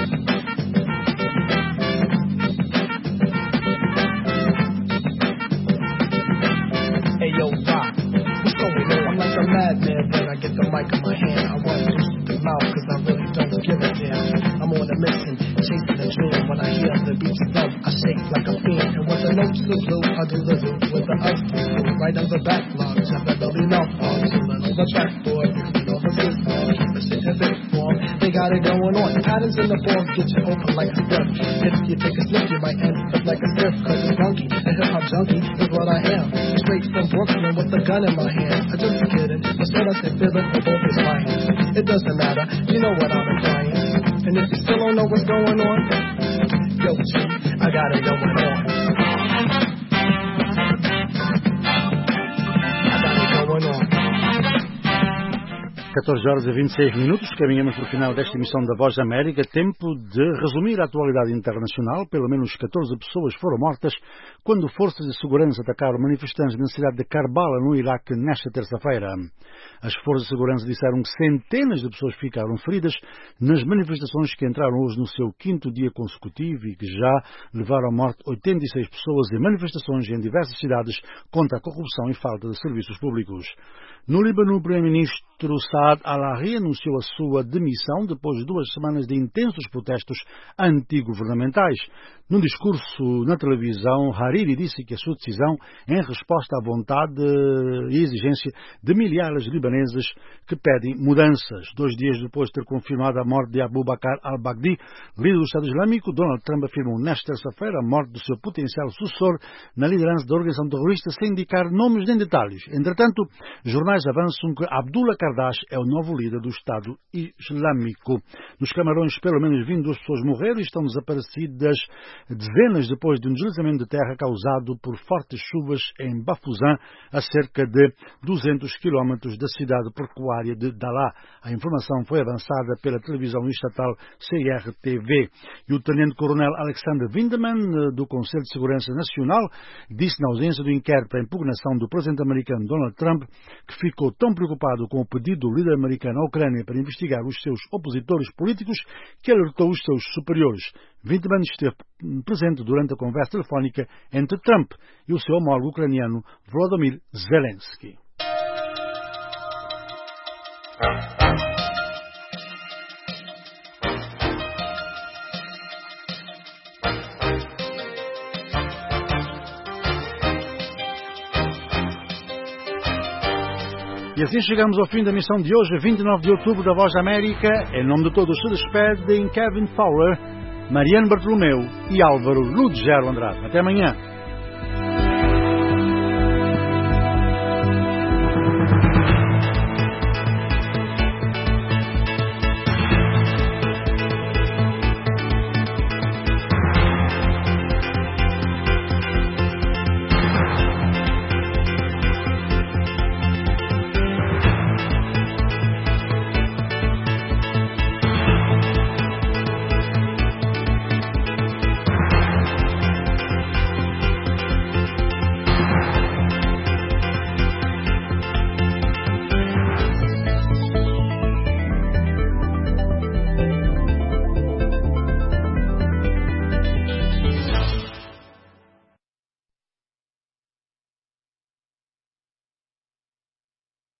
Madman when I get the mic in my hand. I run loose with the mouth cause I really don't give a damn. I'm on a mission, chasing a dream. When I hear the beats bump, I shake like a fiend. And when the notes are blue, I do the loop with the up through. Right on the backlog, jump at the lean off on. Chillin' on the trackboard, mixing on the system. Keep the shit in big form. They got it going on. Patterns in the form get you open like a step. If you take a slip, you might end up like a stiff. Cause it's funky, a hip hop junkie is what I am. Straight from Brooklyn with a gun in my hand. I just be kidding. But said I said feeling for both is fine. It doesn't matter, you know what I'm implying. And if you still don't know what's going on, yo G, I got it going on. I got it going on. catorze horas e vinte e seis minutos, caminhamos para o final desta emissão da Voz da América. Tempo de resumir a atualidade internacional. Pelo menos catorze pessoas foram mortas quando forças de segurança atacaram manifestantes na cidade de Karbala, no Iraque, nesta terça-feira. As forças de segurança disseram que centenas de pessoas ficaram feridas nas manifestações que entraram hoje no seu quinto dia consecutivo e que já levaram à morte oitenta e seis pessoas em manifestações em diversas cidades contra a corrupção e falta de serviços públicos. No Líbano, o primeiro-ministro Saad al-Hariri anunciou a sua demissão depois de duas semanas de intensos protestos antigovernamentais. Num discurso na televisão, Hariri disse que a sua decisão é em resposta à vontade e exigência de milhares de libaneses que pedem mudanças. Dois dias depois de ter confirmado a morte de Abu Bakr al-Baghdadi, líder do Estado Islâmico, Donald Trump afirmou nesta terça-feira a morte do seu potencial sucessor na liderança da organização terrorista sem indicar nomes nem detalhes. Entretanto, jornais avançam que Abdullah Kardash é o novo líder do Estado Islâmico. Nos Camarões, pelo menos vinte e duas pessoas morreram e estão desaparecidas dezenas depois de um deslizamento de terra causado por fortes chuvas em Bafoussam, a cerca de duzentos quilómetros da cidade portuária de Dalat. A informação foi avançada pela televisão estatal C R T V. E o tenente-coronel Alexander Vindman, do Conselho de Segurança Nacional, disse na ausência do inquérito à impugnação do presidente americano Donald Trump que ficou tão preocupado com o pedido do líder americano à Ucrânia para investigar os seus opositores políticos que alertou os seus superiores. Vindman esteve presente durante a conversa telefónica entre Trump e o seu homólogo ucraniano Volodymyr Zelensky. E assim chegamos ao fim da missão de hoje, vinte e nove de outubro, da Voz da América. Em nome de todos se despedem Kevin Fowler, Mariano Bartolomeu e Álvaro Ludgero Andrade. Até amanhã.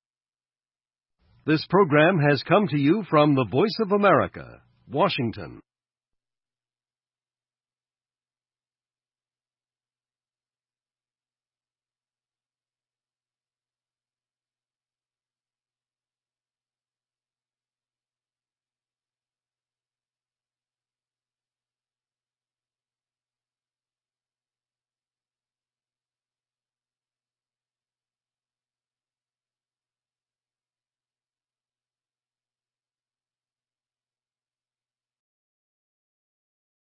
This program has come to you from the Voice of America, Washington.